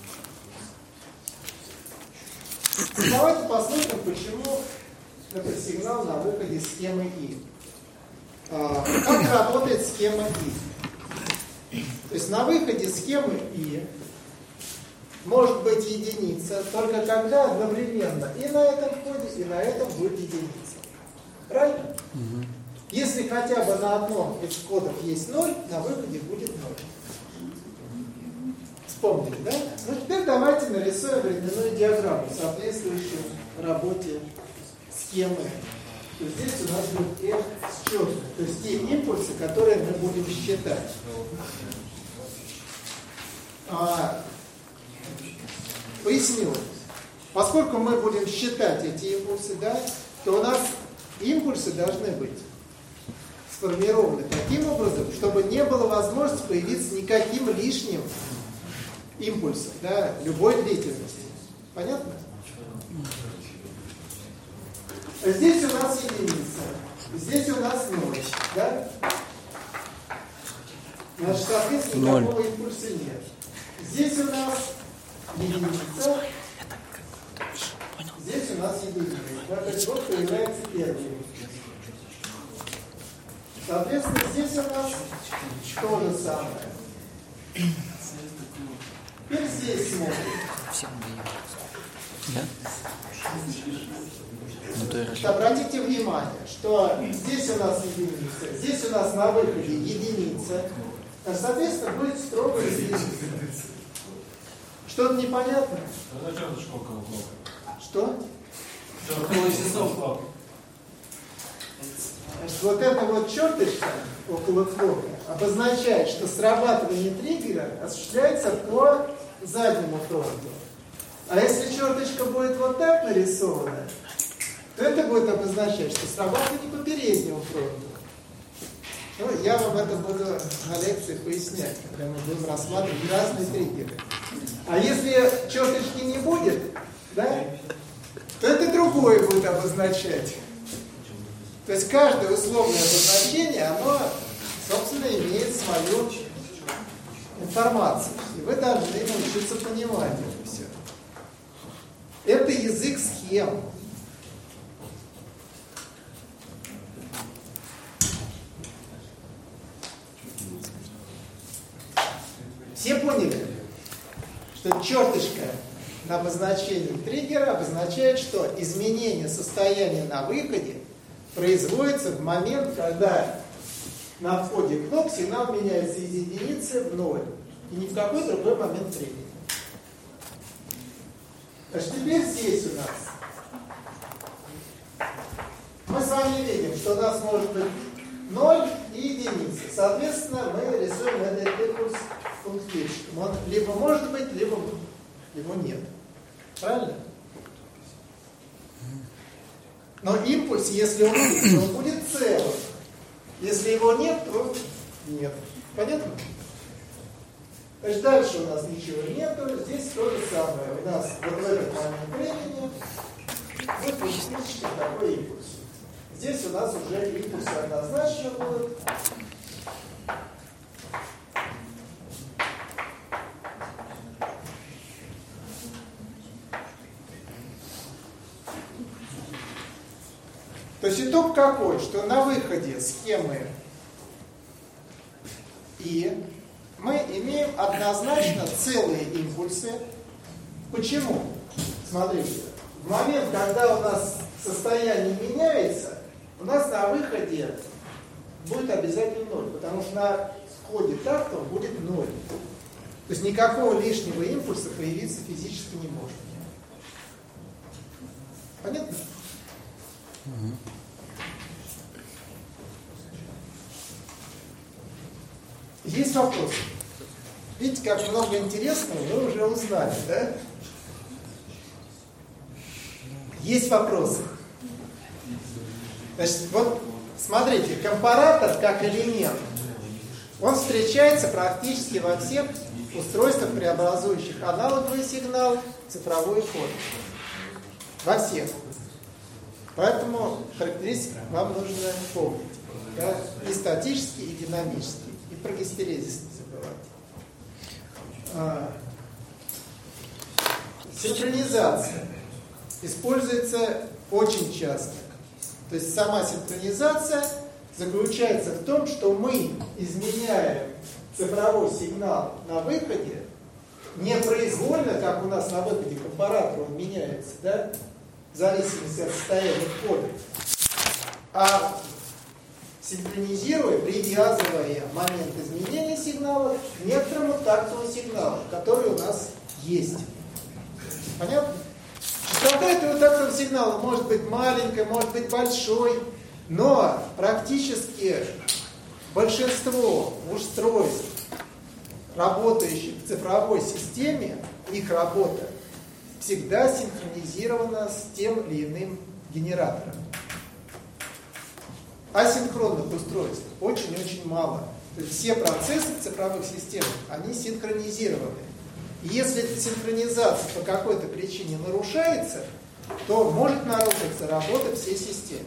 Давайте посмотрим, почему это сигнал на выходе схемы И. А, как работает схема И? То есть на выходе схемы И может быть единица, только когда одновременно и на этом входе, и на этом будет единица. Правильно? Угу. Если хотя бы на одном из входов есть ноль, на выходе будет ноль. Вспомнили, да? Ну теперь давайте нарисуем временную диаграмму, соответствующую работе схемы. То есть здесь у нас будет F с черным, то есть те импульсы, которые мы будем считать. А, поясню. Поскольку мы будем считать эти импульсы, да, то у нас импульсы должны быть сформированы таким образом, чтобы не было возможности появиться никаким лишним импульсом, да, любой длительности. Понятно? Здесь у нас единица, здесь у нас ноль, да? Значит, соответственно, никакого импульса нет. Здесь у нас единица, здесь у нас единица. Да, то есть вот появляется первый импульс. Соответственно, здесь у нас то же самое. Теперь здесь смотрим. Да? Обратите внимание, что здесь у нас единица, здесь у нас на выходе единица. Соответственно, будет строго единица. Что-то непонятно? Что? Значит, вот эта вот черточка около кнопки обозначает, что срабатывание триггера осуществляется по заднему фронту. А если черточка будет вот так нарисована, то это будет обозначать, что срабатывание по переднему фронту. Ну, я вам это буду на лекции пояснять, когда мы будем рассматривать разные триггеры. А если черточки не будет, да, то это другое будет обозначать. То есть каждое условное обозначение, оно, собственно, имеет свою информацию. И вы должны научиться понимать это все. Это язык схем. Все поняли, что черточка на обозначении триггера обозначает, что изменение состояния на выходе производится в момент, когда на входе кнопки сигнал меняется из единицы в ноль. И ни в какой другой момент времени. Значит, теперь здесь у нас мы с вами видим, что у нас может быть ноль и единица. Соответственно, мы рисуем этот импульс пунктирчиком. Он либо может быть, либо его нет. Правильно? Но импульс, если он есть, он будет целым. Если его нет, то нет. Понятно? Значит, дальше у нас ничего нету. Здесь то же самое. У нас вот в этот момент времени вот пунктирчик такой импульс. Здесь у нас уже импульсы однозначно будут. То есть итог какой? Что на выходе схемы И мы имеем однозначно целые импульсы. Почему? Смотрите, в момент, когда у нас состояние меняется, у нас на выходе будет обязательно ноль, потому что на входе так-то будет ноль. То есть никакого лишнего импульса появиться физически не может. Понятно? Угу. Есть вопросы? Видите, как много интересного вы уже узнали, да? Есть вопросы? Значит, вот смотрите, компаратор как элемент, он встречается практически во всех устройствах, преобразующих аналоговый сигнал в цифровую форму. Во всех. Поэтому характеристики вам нужно помнить. Да? И статические, и динамические. И про гистерезис не забывайте. А, синхронизация используется очень часто. То есть сама синхронизация заключается в том, что мы изменяем цифровой сигнал на выходе непроизвольно, как у нас на выходе компаратор он меняется, да, в зависимости от состояния входа, а синхронизируя, привязывая момент изменения сигнала к некоторому тактовому сигналу, который у нас есть. Понятно? Частота этого тактового сигнала может быть маленькой, может быть большой, но практически большинство устройств, работающих в цифровой системе, их работа всегда синхронизирована с тем или иным генератором. Асинхронных устройств очень-очень мало. То есть все процессы в цифровых системах, они синхронизированы. И если эта синхронизация по какой-то причине нарушается, то может нарушиться работа всей системы.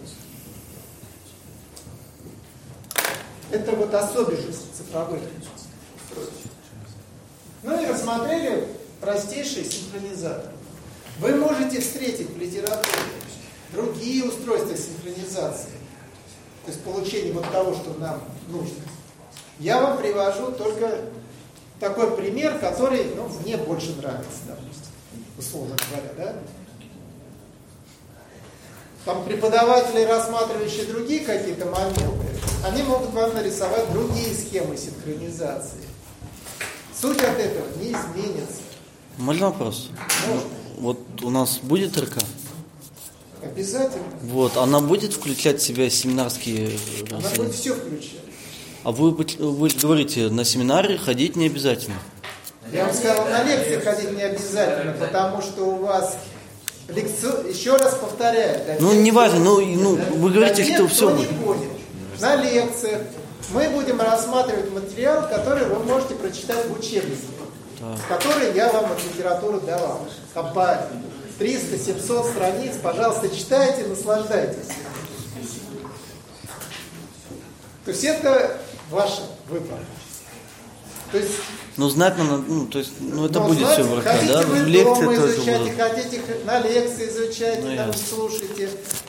Это вот особенность цифровых устройств. Ну и рассмотрели простейший синхронизатор. Вы можете встретить в литературе другие устройства синхронизации, то есть получение вот того, что нам нужно. Я вам привожу только такой пример, который, ну, мне больше нравится, допустим, условно говоря, да? Там преподаватели, рассматривающие другие какие-то моменты, они могут вам нарисовать другие схемы синхронизации. Суть от этого не изменится. Можно вопрос? Можно. Вот у нас будет РК? Обязательно. Вот, она будет включать в себя семинарские... Она будет все включать. А вы, вы говорите, на семинаре ходить не обязательно? Я вам сказал, на лекции ходить не обязательно, потому что у вас... Лекцию, еще раз повторяю. Ну, не важно, ну, ну, вы говорите, что все будет. На лекциях мы будем рассматривать материал, который вы можете прочитать в учебнике, так. который я вам от литературы давал. Там по триста-семьсот страниц, пожалуйста, читайте, наслаждайтесь. То есть это ваш выбор. То есть, ну, знать надо, ну, то есть, ну, это но будет знать, все в РК, да? Вы В лекции дома тоже изучайте, будут. хотите на лекции изучайте, ну, там, ясно. слушайте.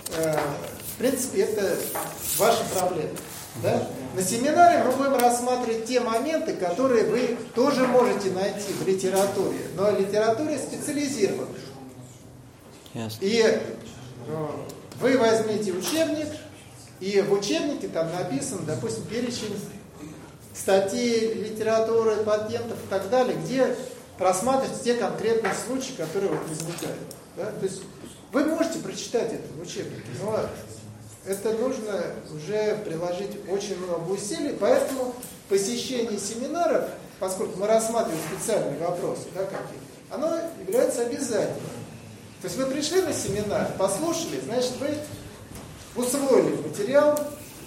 В принципе, это ваша проблема. Да? На семинаре мы будем рассматривать те моменты, которые вы тоже можете найти в литературе, но в литературе специализированы. Ясно. И ну, вы возьмите учебник, и в учебнике там написан, допустим, перечень статей, литературы, патентов и так далее, где рассматриваются те конкретные случаи, которые вот возникают. Да? То есть вы можете прочитать это в учебнике, но это нужно уже приложить очень много усилий, поэтому посещение семинаров, поскольку мы рассматриваем специальные вопросы, да, какие-то, оно является обязательным. То есть вы пришли на семинар, послушали, значит, вы усвоили материал.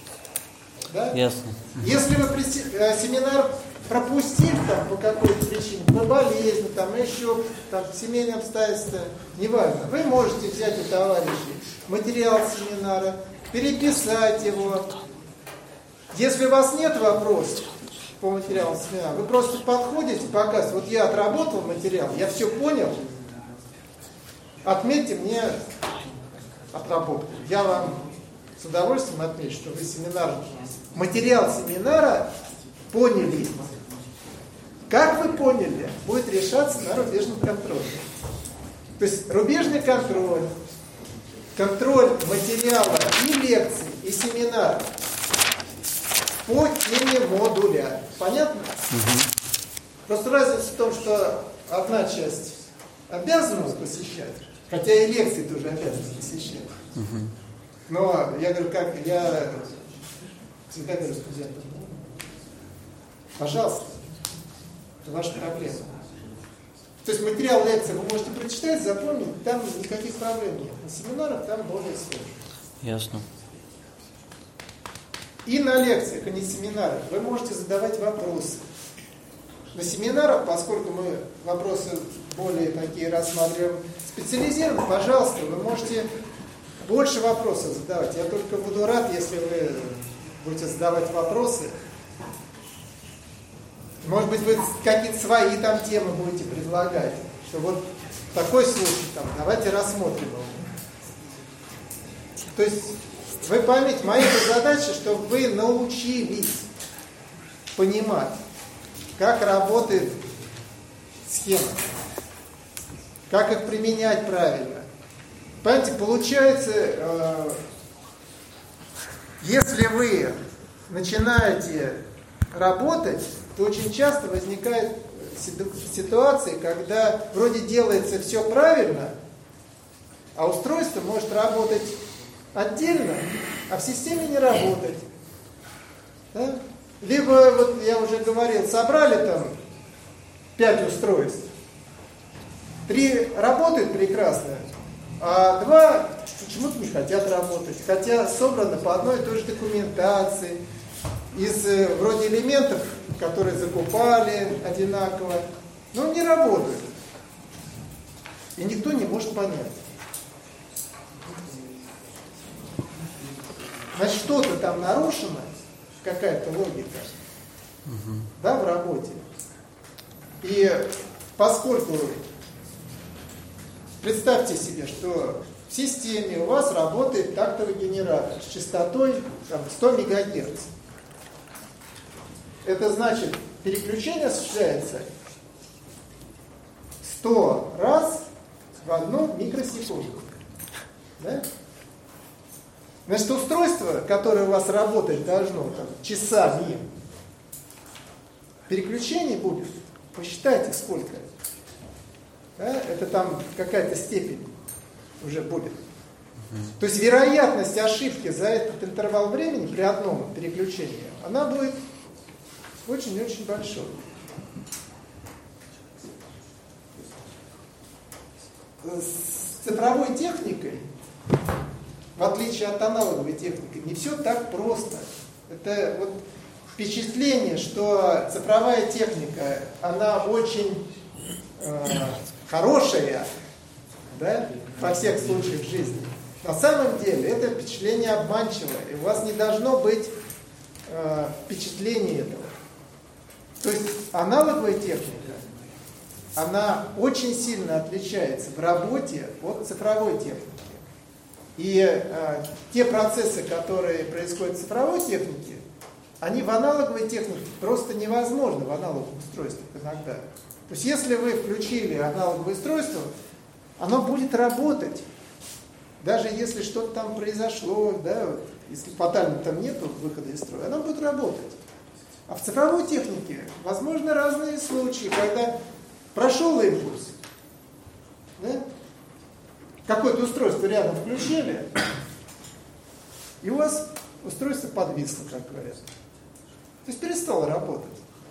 Да? Ясно. Если вы семинар пропустили там, по какой-то причине, по болезни, там, еще там, семейные обстоятельства, неважно, вы можете взять у товарищей материал семинара, переписать его. Если у вас нет вопросов по материалу семинара, вы просто подходите, показываете, вот я отработал материал, я все понял, отметьте мне отработку. Я вам с удовольствием отмечу, что вы семинар, материал семинара поняли. Как вы поняли, будет решаться на рубежном контроле. То есть рубежный контроль, контроль материала и лекций, и семинаров по теме модуля. Понятно? Угу. Просто разница в том, что одна часть обязана посещать, хотя и лекции тоже обязаны посещать. Угу. Но я говорю, как я всегда говорю студентам, пожалуйста, Это ваша проблема. То есть материал лекции вы можете прочитать, запомнить, там никаких проблем нет. На семинарах там более сложно. Ясно. И на лекциях, и на семинарах вы можете задавать вопросы. На семинарах, поскольку мы вопросы более такие рассматриваем специализированно, пожалуйста, вы можете больше вопросов задавать. Я только буду рад, если вы будете задавать вопросы. Может быть, вы какие-то свои там темы будете предлагать. Что вот такой случай, там, давайте рассмотрим его. То есть, вы поймите, моя задача, чтобы вы научились понимать, как работает схема, как их применять правильно. Понимаете, получается, э, если вы начинаете работать, то очень часто возникает ситуации, когда вроде делается все правильно, а устройство может работать отдельно, а в системе не работать. Да? Либо, вот я уже говорил, собрали там пять устройств, три работают прекрасно, а два почему-то не хотят работать, хотя собрано по одной и той же документации, из вроде элементов, которые закупали одинаково, но не работают. И никто не может понять. Значит, что-то там нарушено, какая-то логика, угу. да, в работе. И поскольку, представьте себе, что в системе у вас работает тактовый генератор с частотой там, сто мегагерц. Это значит, переключение осуществляется сто раз в одну микросекунду. Да? Значит, устройство, которое у вас работать должно там, часами, переключение будет, посчитайте сколько. Да? Это там какая-то степень уже будет. То есть вероятность ошибки за этот интервал времени при одном переключении, она будет очень-очень большой. С цифровой техникой, в отличие от аналоговой техники, не все так просто. Это вот впечатление, что цифровая техника, она очень э, хорошая, да, во всех случаях жизни. На самом деле это впечатление обманчивое, и у вас не должно быть э, впечатления этого. То есть аналоговая техника, она очень сильно отличается в работе от цифровой техники. И э, те процессы, которые происходят в цифровой технике, они в аналоговой технике просто невозможны в аналоговых устройствах иногда. То есть если вы включили аналоговое устройство, оно будет работать. Даже если что-то там произошло, да, вот, если фатально там нету выхода из строя, оно будет работать. А в цифровой технике возможны разные случаи, когда прошел импульс, да? Какое-то устройство рядом включили, и у вас устройство подвисло, как говорят. То есть перестало работать.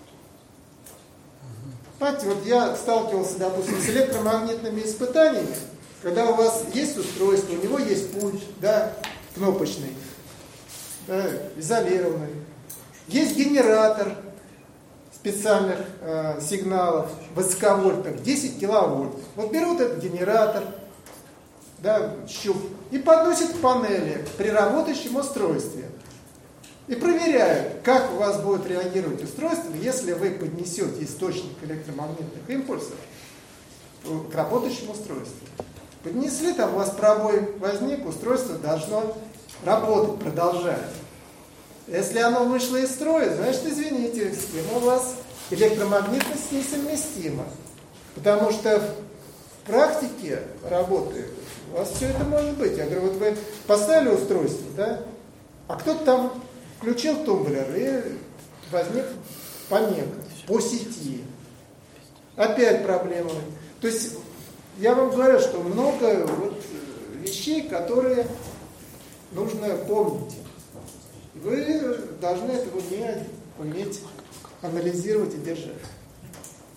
Понимаете, вот я сталкивался, допустим, с электромагнитными испытаниями, когда у вас есть устройство, у него есть пульт, да, кнопочный, да, изолированный. Есть генератор специальных э, сигналов, высоковольтных, десять киловольт. Вот берут этот генератор, да, щуп, и подносят к панели при работающем устройстве. И проверяют, как у вас будет реагировать устройство, если вы поднесете источник электромагнитных импульсов к работающему устройству. Поднесли, там у вас пробой возник, устройство должно работать, продолжать. Если оно вышло из строя, значит, извините, схема у вас электромагнитность несовместима. Потому что в практике работы у вас все это может быть. Я говорю, вот вы поставили устройство, да, а кто-то там включил тумблер, и возник помеха по сети. Опять проблемы. То есть я вам говорю, что много вот вещей, которые нужно помнить. Вы должны это уметь, уметь анализировать и держать.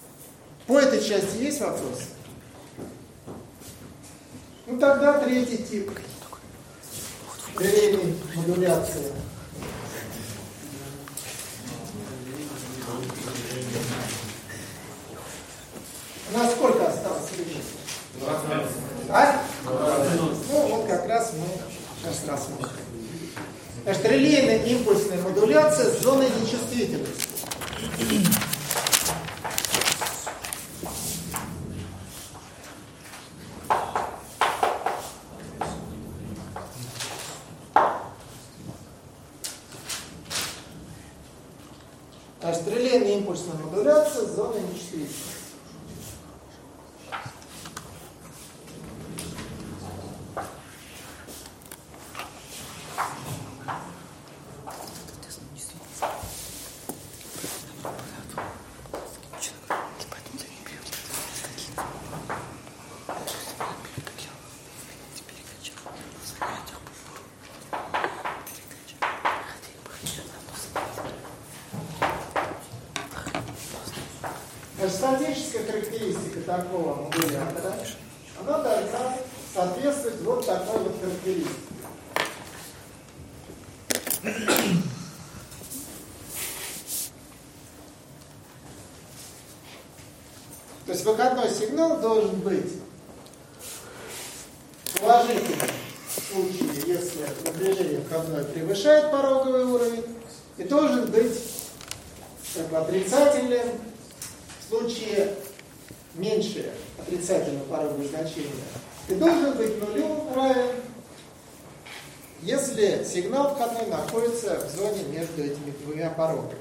По этой части есть вопросы? Ну тогда третий тип. Релейной модуляции. У нас сколько осталось времени? А? Ну вот как раз мы сейчас рассмотрим. Значит, релейная импульсная модуляция с зоной нечувствительности. Значит, релейная импульсная модуляция с зоной нечувствительности. Статическая характеристика такого модулятора, она должна соответствовать вот такой вот характеристике. То есть выходной сигнал должен быть положительным в случае, если напряжение входное превышает пороговый уровень, и должен быть как бы отрицательным в случае меньше отрицательного порогового значения. И должен быть нулю равен, если сигнал входной находится в зоне между этими двумя порогами.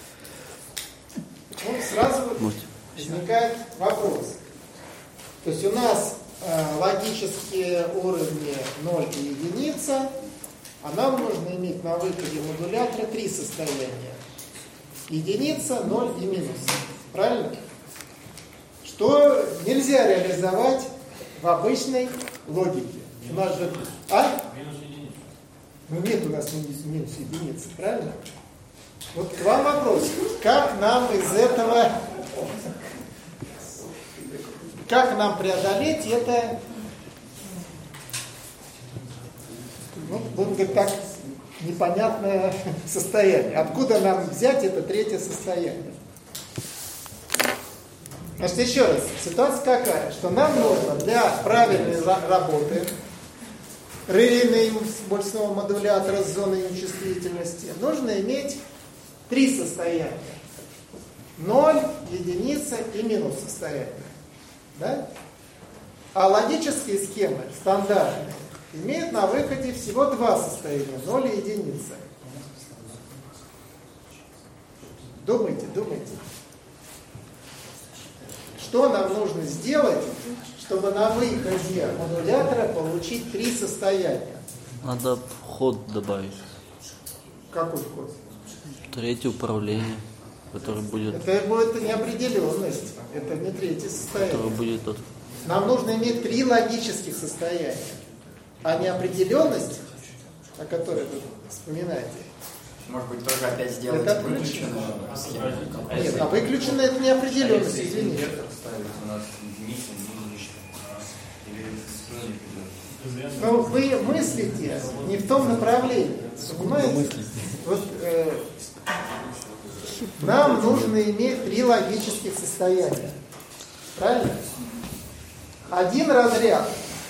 Ну, сразу возникает вопрос. То есть у нас э, логические уровни ноль и единица, а нам нужно иметь на выходе модулятора три состояния. Единица, ноль и минус. Правильно? Что нельзя реализовать в обычной логике. У нас же... А? Минус единица. Ну нет у нас минус, минус единицы, правильно? Вот к вам вопрос. Как нам из этого... Как нам преодолеть это... Ну, будем говорить так, непонятное состояние. Откуда нам взять это третье состояние? Значит, еще раз, ситуация какая? Что нам нужно для правильной работы релейного импульсного модулятора с зоной нечувствительности нужно иметь три состояния. Ноль, единица и минус состояние. Да? А логические схемы стандартные имеют на выходе всего два состояния. Ноль и единица. Думайте, думайте. Что нам нужно сделать, чтобы на выходе модулятора получить три состояния? Надо вход добавить. Какой вход? Третье управление, которое будет... Это будет неопределенность. Это не третье состояние. Которое будет от... Нам нужно иметь три логических состояния. А неопределенность, о которой вы вспоминаете, может быть, тоже опять сделать это выключенную схему. Нет, а выключенная это неопределенность, извините. Но вы мыслите не в том направлении. Понимаете? Вот, э, нам нужно иметь три логических состояния. Правильно? Один разряд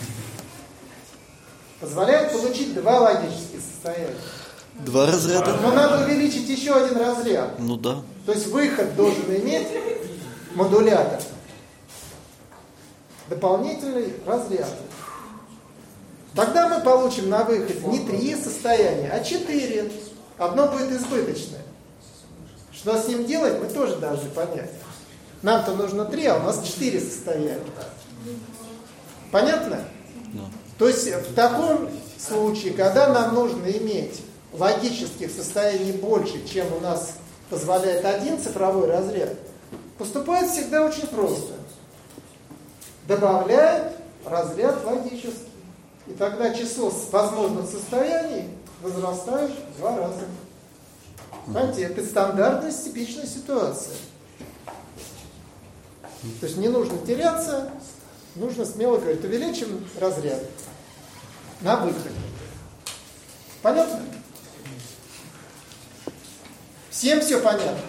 позволяет получить два логических состояния. Два разряда? Но надо увеличить еще один разряд. Ну да. То есть выход должен иметь модулятор. Дополнительный разряд. Тогда мы получим на выход не три состояния, а четыре. Одно будет избыточное. Что с ним делать, мы тоже должны понять. Нам-то нужно три, а у нас четыре состояния. Понятно? Да. То есть в таком случае, когда нам нужно иметь логических состояний больше, чем у нас позволяет один цифровой разряд, поступает всегда очень просто. Добавляет разряд логический. И тогда число возможных состояний возрастает в два раза. Понимаете, это стандартная типичная ситуация. То есть не нужно теряться, нужно смело говорить, увеличим разряд на выходе. Понятно? Всем все понятно?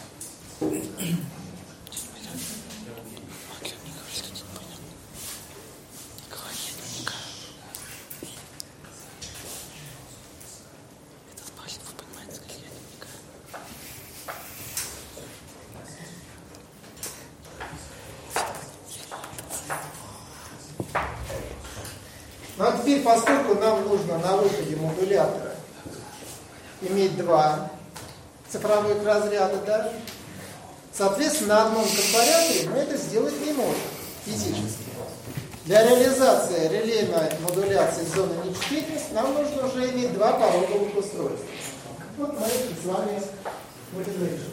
Ну а теперь, поскольку нам нужно на выходе модулятора иметь два цифровых разряда, да, соответственно, на одном компараторе мы это сделать не можем физически. Для реализации релейной модуляции зоны нечувствительности нам нужно уже иметь два пороговых устройства. Вот мы это с вами будем решить.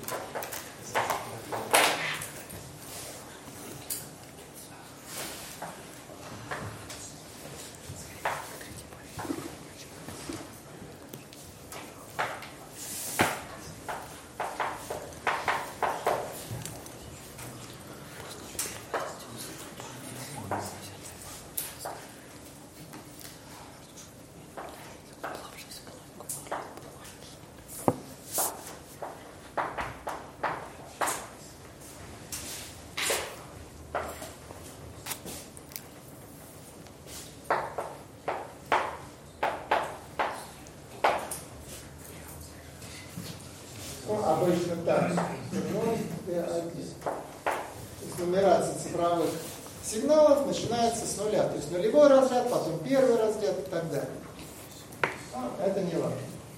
Обычно так. ноль, Д один. То есть нумерация цифровых сигналов начинается с нуля. То есть нулевой разряд, потом первый разряд и так далее. А, это не важно.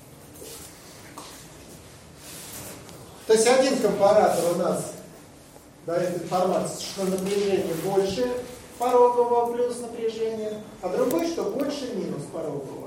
То есть один компаратор у нас дает информацию, что напряжение больше порогового плюс напряжения, а другой, что больше минус порогового.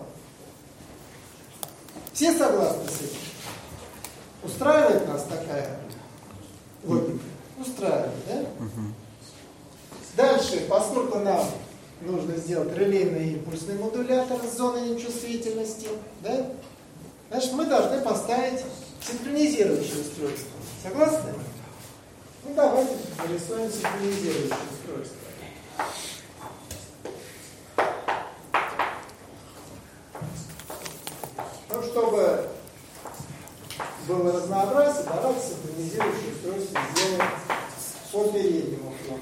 Все согласны с этим? Устраивает нас такая логика? Устраивает, да? Угу. Дальше, поскольку нам нужно сделать релейный импульсный модулятор с зоной нечувствительности, да? Значит, мы должны поставить синхронизирующее устройство. Согласны? Ну, давайте нарисуем синхронизирующее устройство. Ну, чтобы было разнообразие, давайте синхронизирующее устройство сделаем по переднему флангу.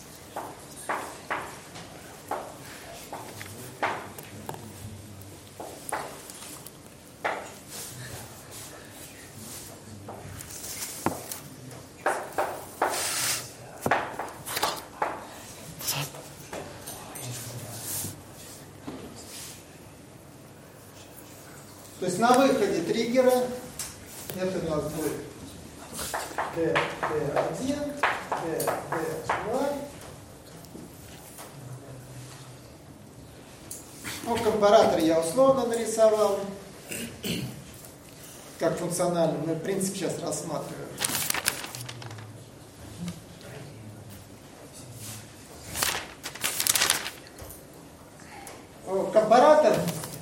То есть на выходе триггера это у нас будет Д Д один, Д Д два. Ну, компаратор я условно нарисовал, как функциональный. Мы принцип сейчас рассматриваем. Компаратор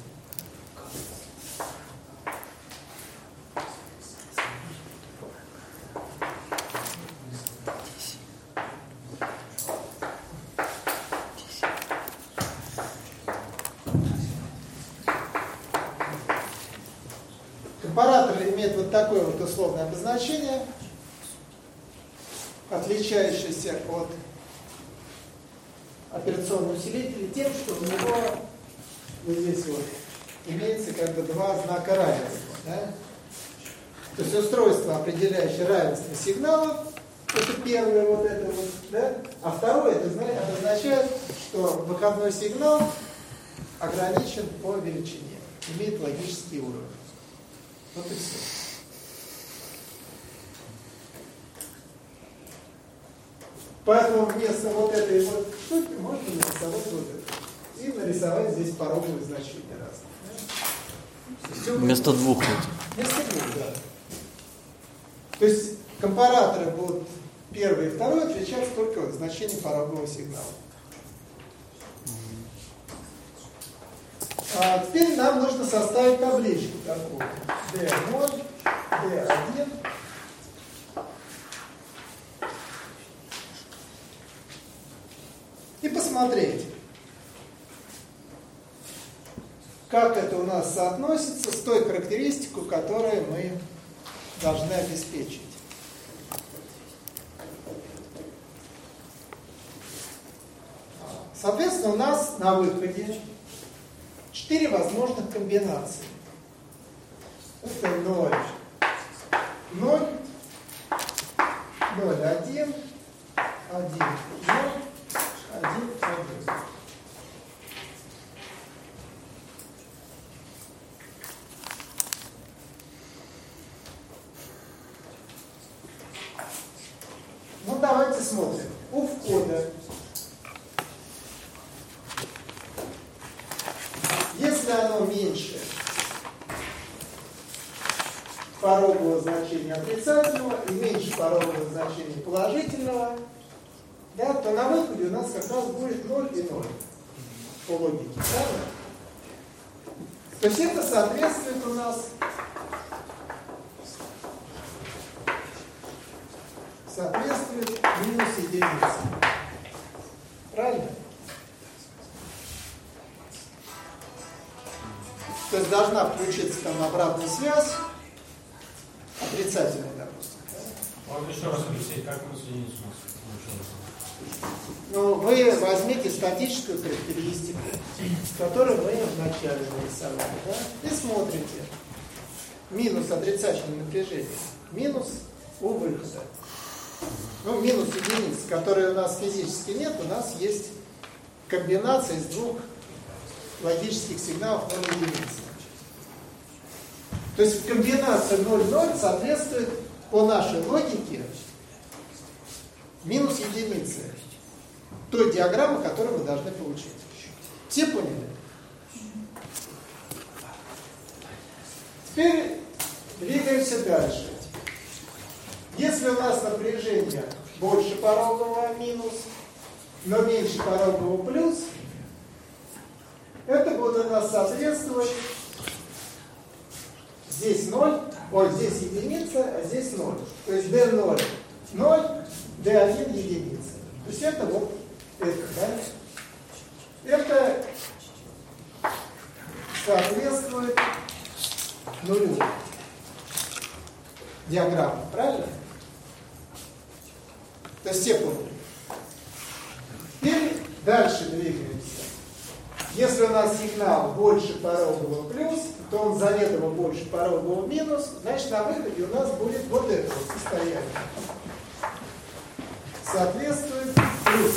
Компаратор имеет вот такое вот условное обозначение, отличающееся от операционного усилителя тем, что у него вот здесь вот имеется как бы два знака равенства. Да? То есть устройство, определяющее равенство сигналов, это первое вот это вот, да? А второе, это означает, что выходной сигнал ограничен по величине, имеет логический уровень. Вот и все. Поэтому вместо вот этой вот штуки можно нарисовать вот это. И нарисовать здесь пороговые значения разные. Да? Вместо двух вот. Вместо двух, да. То есть компараторы будут первый и второй отличаться только от значения порогового сигнала. А теперь нам нужно составить табличку такую. Д ноль, Д один. посмотреть, как это у нас соотносится с той характеристикой, которую мы должны обеспечить. Соответственно, у нас на выходе четыре возможных комбинации. Это ноль, ноль, ноль, один, один, ноль, один, один. Ну, давайте смотрим. У входа, если оно меньше порогового значения отрицательного и меньше порогового значения положительного, да, то на выходе у нас как раз будет ноль и ноль по логике. Правильно? То есть это соответствует у нас соответствует минус единице. Правильно? То есть должна включиться там обратная связь, отрицательная, допустим. Вот еще раз объяснить, как минус единицу у нас получилось. Ну, вы возьмите статическую характеристику, которую мы вначале нарисовали, да, и смотрите. Минус отрицательное напряжение, минус у выхода. Ну, минус единиц, которые у нас физически нет, у нас есть комбинация из двух логических сигналов ноль единицы. То есть комбинация ноль ноль соответствует по нашей логике минус единицы той диаграммы, которую мы должны получить. Все поняли? Теперь двигаемся дальше. Если у нас напряжение больше порогового минус, но меньше порогового плюс, это будет у нас соответствовать здесь ноль, ой, здесь единица, а здесь ноль. То есть дэ ноль ноль, дэ один единица. То есть это вот это, да? Это соответствует нулю. Диаграмма, правильно? То есть все поняли. Теперь дальше двигаемся. Если у нас сигнал больше порогового плюс, то он заведомо больше порогового минус, значит на выходе у нас будет вот это вот состояние. Соответствует плюс.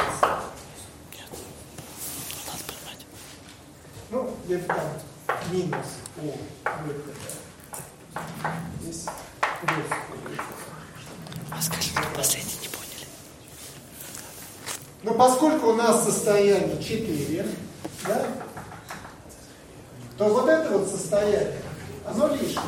Ну, где-то там минус у выхода. Здесь плюс у выхода. А скажите, последний не поняли. Но поскольку у нас состояние четыре, да, то вот это вот состояние, оно лишнее.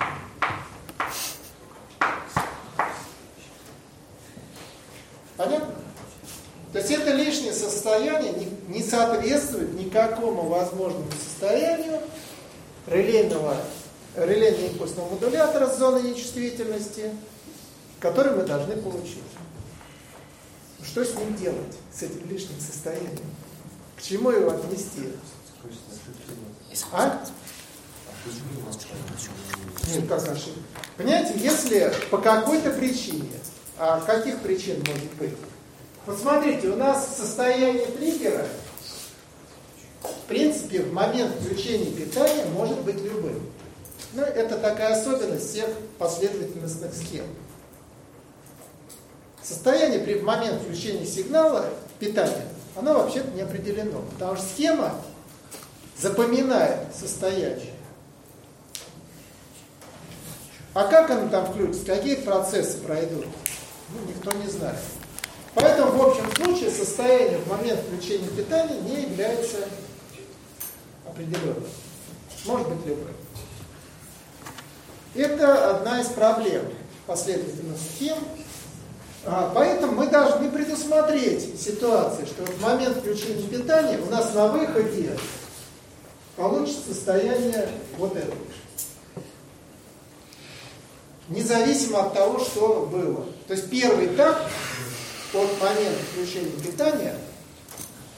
Понятно? То есть это лишнее состояние не, не соответствует никакому возможному состоянию релейного, релейно-импульсного модулятора с зоной нечувствительности, который мы должны получить. Что с ним делать, с этим лишним состоянием? К чему его отнести? А? Нет, как ошибка? Понимаете, если по какой-то причине, а каких причин может быть? Вот смотрите, у нас состояние триггера, в принципе, в момент включения питания может быть любым. Ну, это такая особенность всех последовательностных схем. Состояние при момент включения сигнала питания, оно вообще-то не определено, потому что схема запоминает состояние. А как оно там включится, какие процессы пройдут, ну, никто не знает. Поэтому в общем случае состояние в момент включения питания не является определенным. Может быть любым. Это одна из проблем последовательных схем. Поэтому мы должны предусмотреть ситуацию, что в момент включения питания у нас на выходе получится состояние вот этого. Независимо от того, что было. То есть первый этап от момента включения питания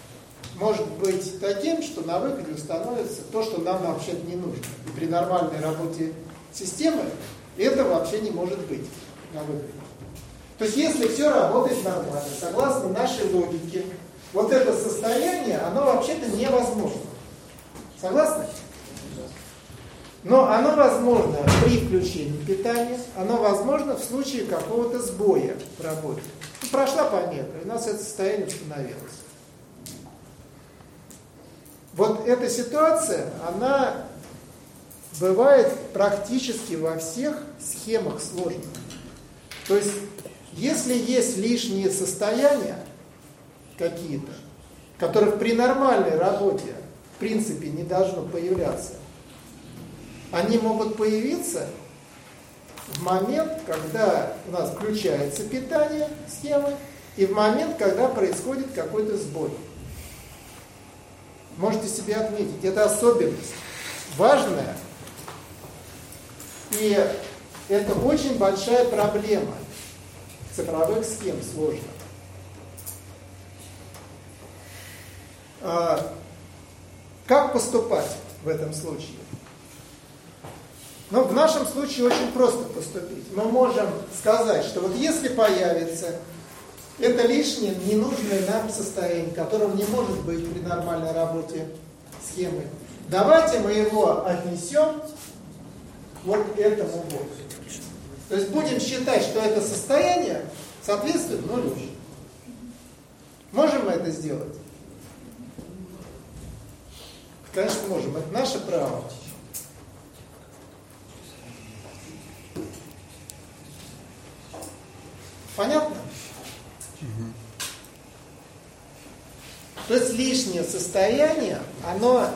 может быть таким, что на выходе установится то, что нам вообще-то не нужно. И при нормальной работе системы это вообще не может быть на выходе. То есть если все работает нормально, согласно нашей логике, вот это состояние, оно вообще-то невозможно. Согласны? Но оно возможно при включении питания, оно возможно в случае какого-то сбоя в работе. Ну, прошла помеха, и у нас это состояние установилось. Вот эта ситуация, она бывает практически во всех схемах сложных. То есть, если есть лишние состояния какие-то, которых при нормальной работе в принципе не должно появляться, они могут появиться в момент, когда у нас включается питание схемы, и в момент, когда происходит какой-то сбой. Можете себе отметить, это особенность важная, и это очень большая проблема цифровых схем сложных. А как поступать в этом случае? Ну, в нашем случае очень просто поступить. Мы можем сказать, что вот если появится это лишнее, ненужное нам состояние, которого не может быть при нормальной работе схемы, давайте мы его отнесем вот этому боку. То есть будем считать, что это состояние соответствует нулю. Можем мы это сделать? Конечно, можем. Это наше право. Понятно? Угу. То есть лишнее состояние, оно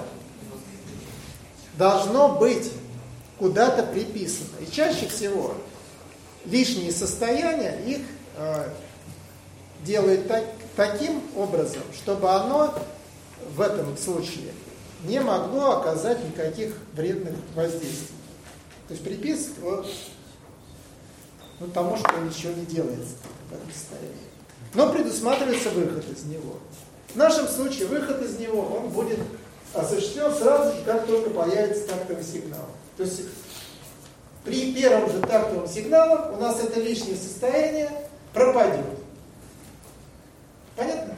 должно быть куда-то приписано. И чаще всего лишние состояния их э, делают так, таким образом, чтобы оно в этом случае не могло оказать никаких вредных воздействий. То есть приписывать вот, ну, тому, что ничего не делается в этом состоянии. Но предусматривается выход из него. В нашем случае выход из него, он будет осуществлен сразу же, как только появится тактовый сигнал. То есть при первом же тактовом сигнале у нас это лишнее состояние пропадет. Понятно?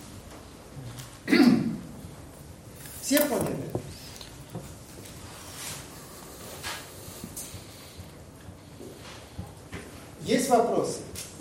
Все поняли? Есть вопросы?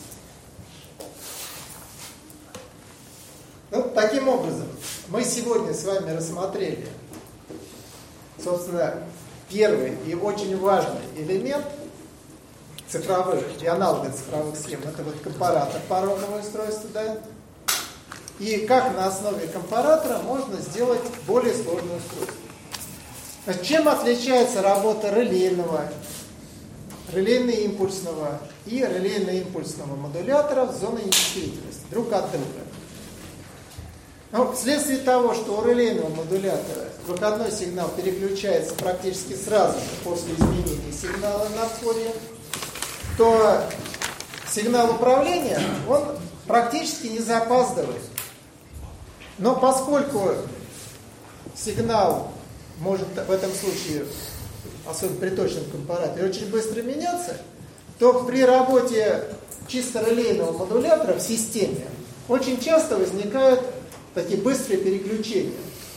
Ну, таким образом, мы сегодня с вами рассмотрели, собственно, первый и очень важный элемент цифровых и аналогов цифровых схем. Это вот компаратор паромного устройства, да? И как на основе компаратора можно сделать более сложное устройство. Значит, чем отличается работа релейного, релейно-импульсного и релейно-импульсного модуляторов с зоной нечувствительности друг от друга? Ну, вследствие того, что у релейного модулятора выходной сигнал переключается практически сразу же после изменения сигнала на входе, то сигнал управления, он практически не запаздывает. Но поскольку сигнал может в этом случае, особенно при точном компараторе, очень быстро меняться, то при работе чисто релейного модулятора в системе очень часто возникают такие быстрые переключения,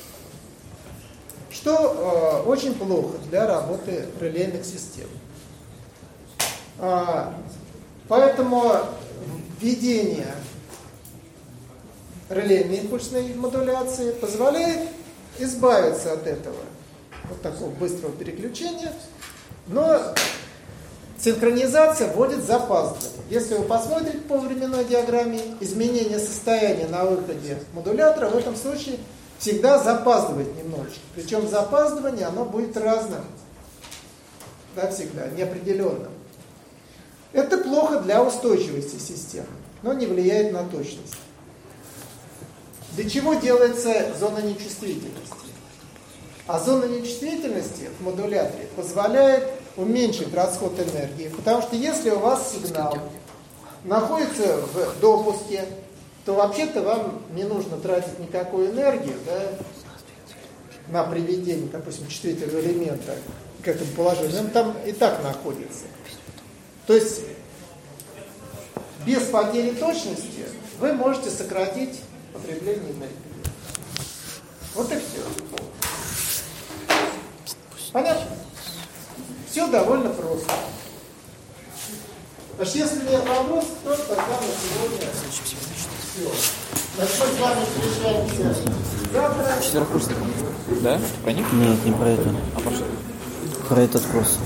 что э, очень плохо для работы релейных систем. А, поэтому введение релейной импульсной модуляции позволяет избавиться от этого вот такого быстрого переключения, но синхронизация будет запаздывать. Если вы посмотрите по временной диаграмме, изменение состояния на выходе модулятора в этом случае всегда запаздывает немножечко. Причем запаздывание, оно будет разным. Да, всегда, неопределенным. Это плохо для устойчивости системы, но не влияет на точность. Для чего делается зона нечувствительности? А зона нечувствительности в модуляторе позволяет уменьшить расход энергии. Потому что если у вас сигнал находится в допуске, то вообще-то вам не нужно тратить никакую энергию, да, на приведение, допустим, четвертого элемента к этому положению. Он там и так находится. То есть без потери точности вы можете сократить потребление энергии. Вот и все. Понятно? Все довольно просто. Значит, если нет вопросов, то тогда на сегодня все. Значит, мы с вами встречаемся завтра. Четверокурсник. Да? Про них? Нет, не про это. А про что? Про этот курс.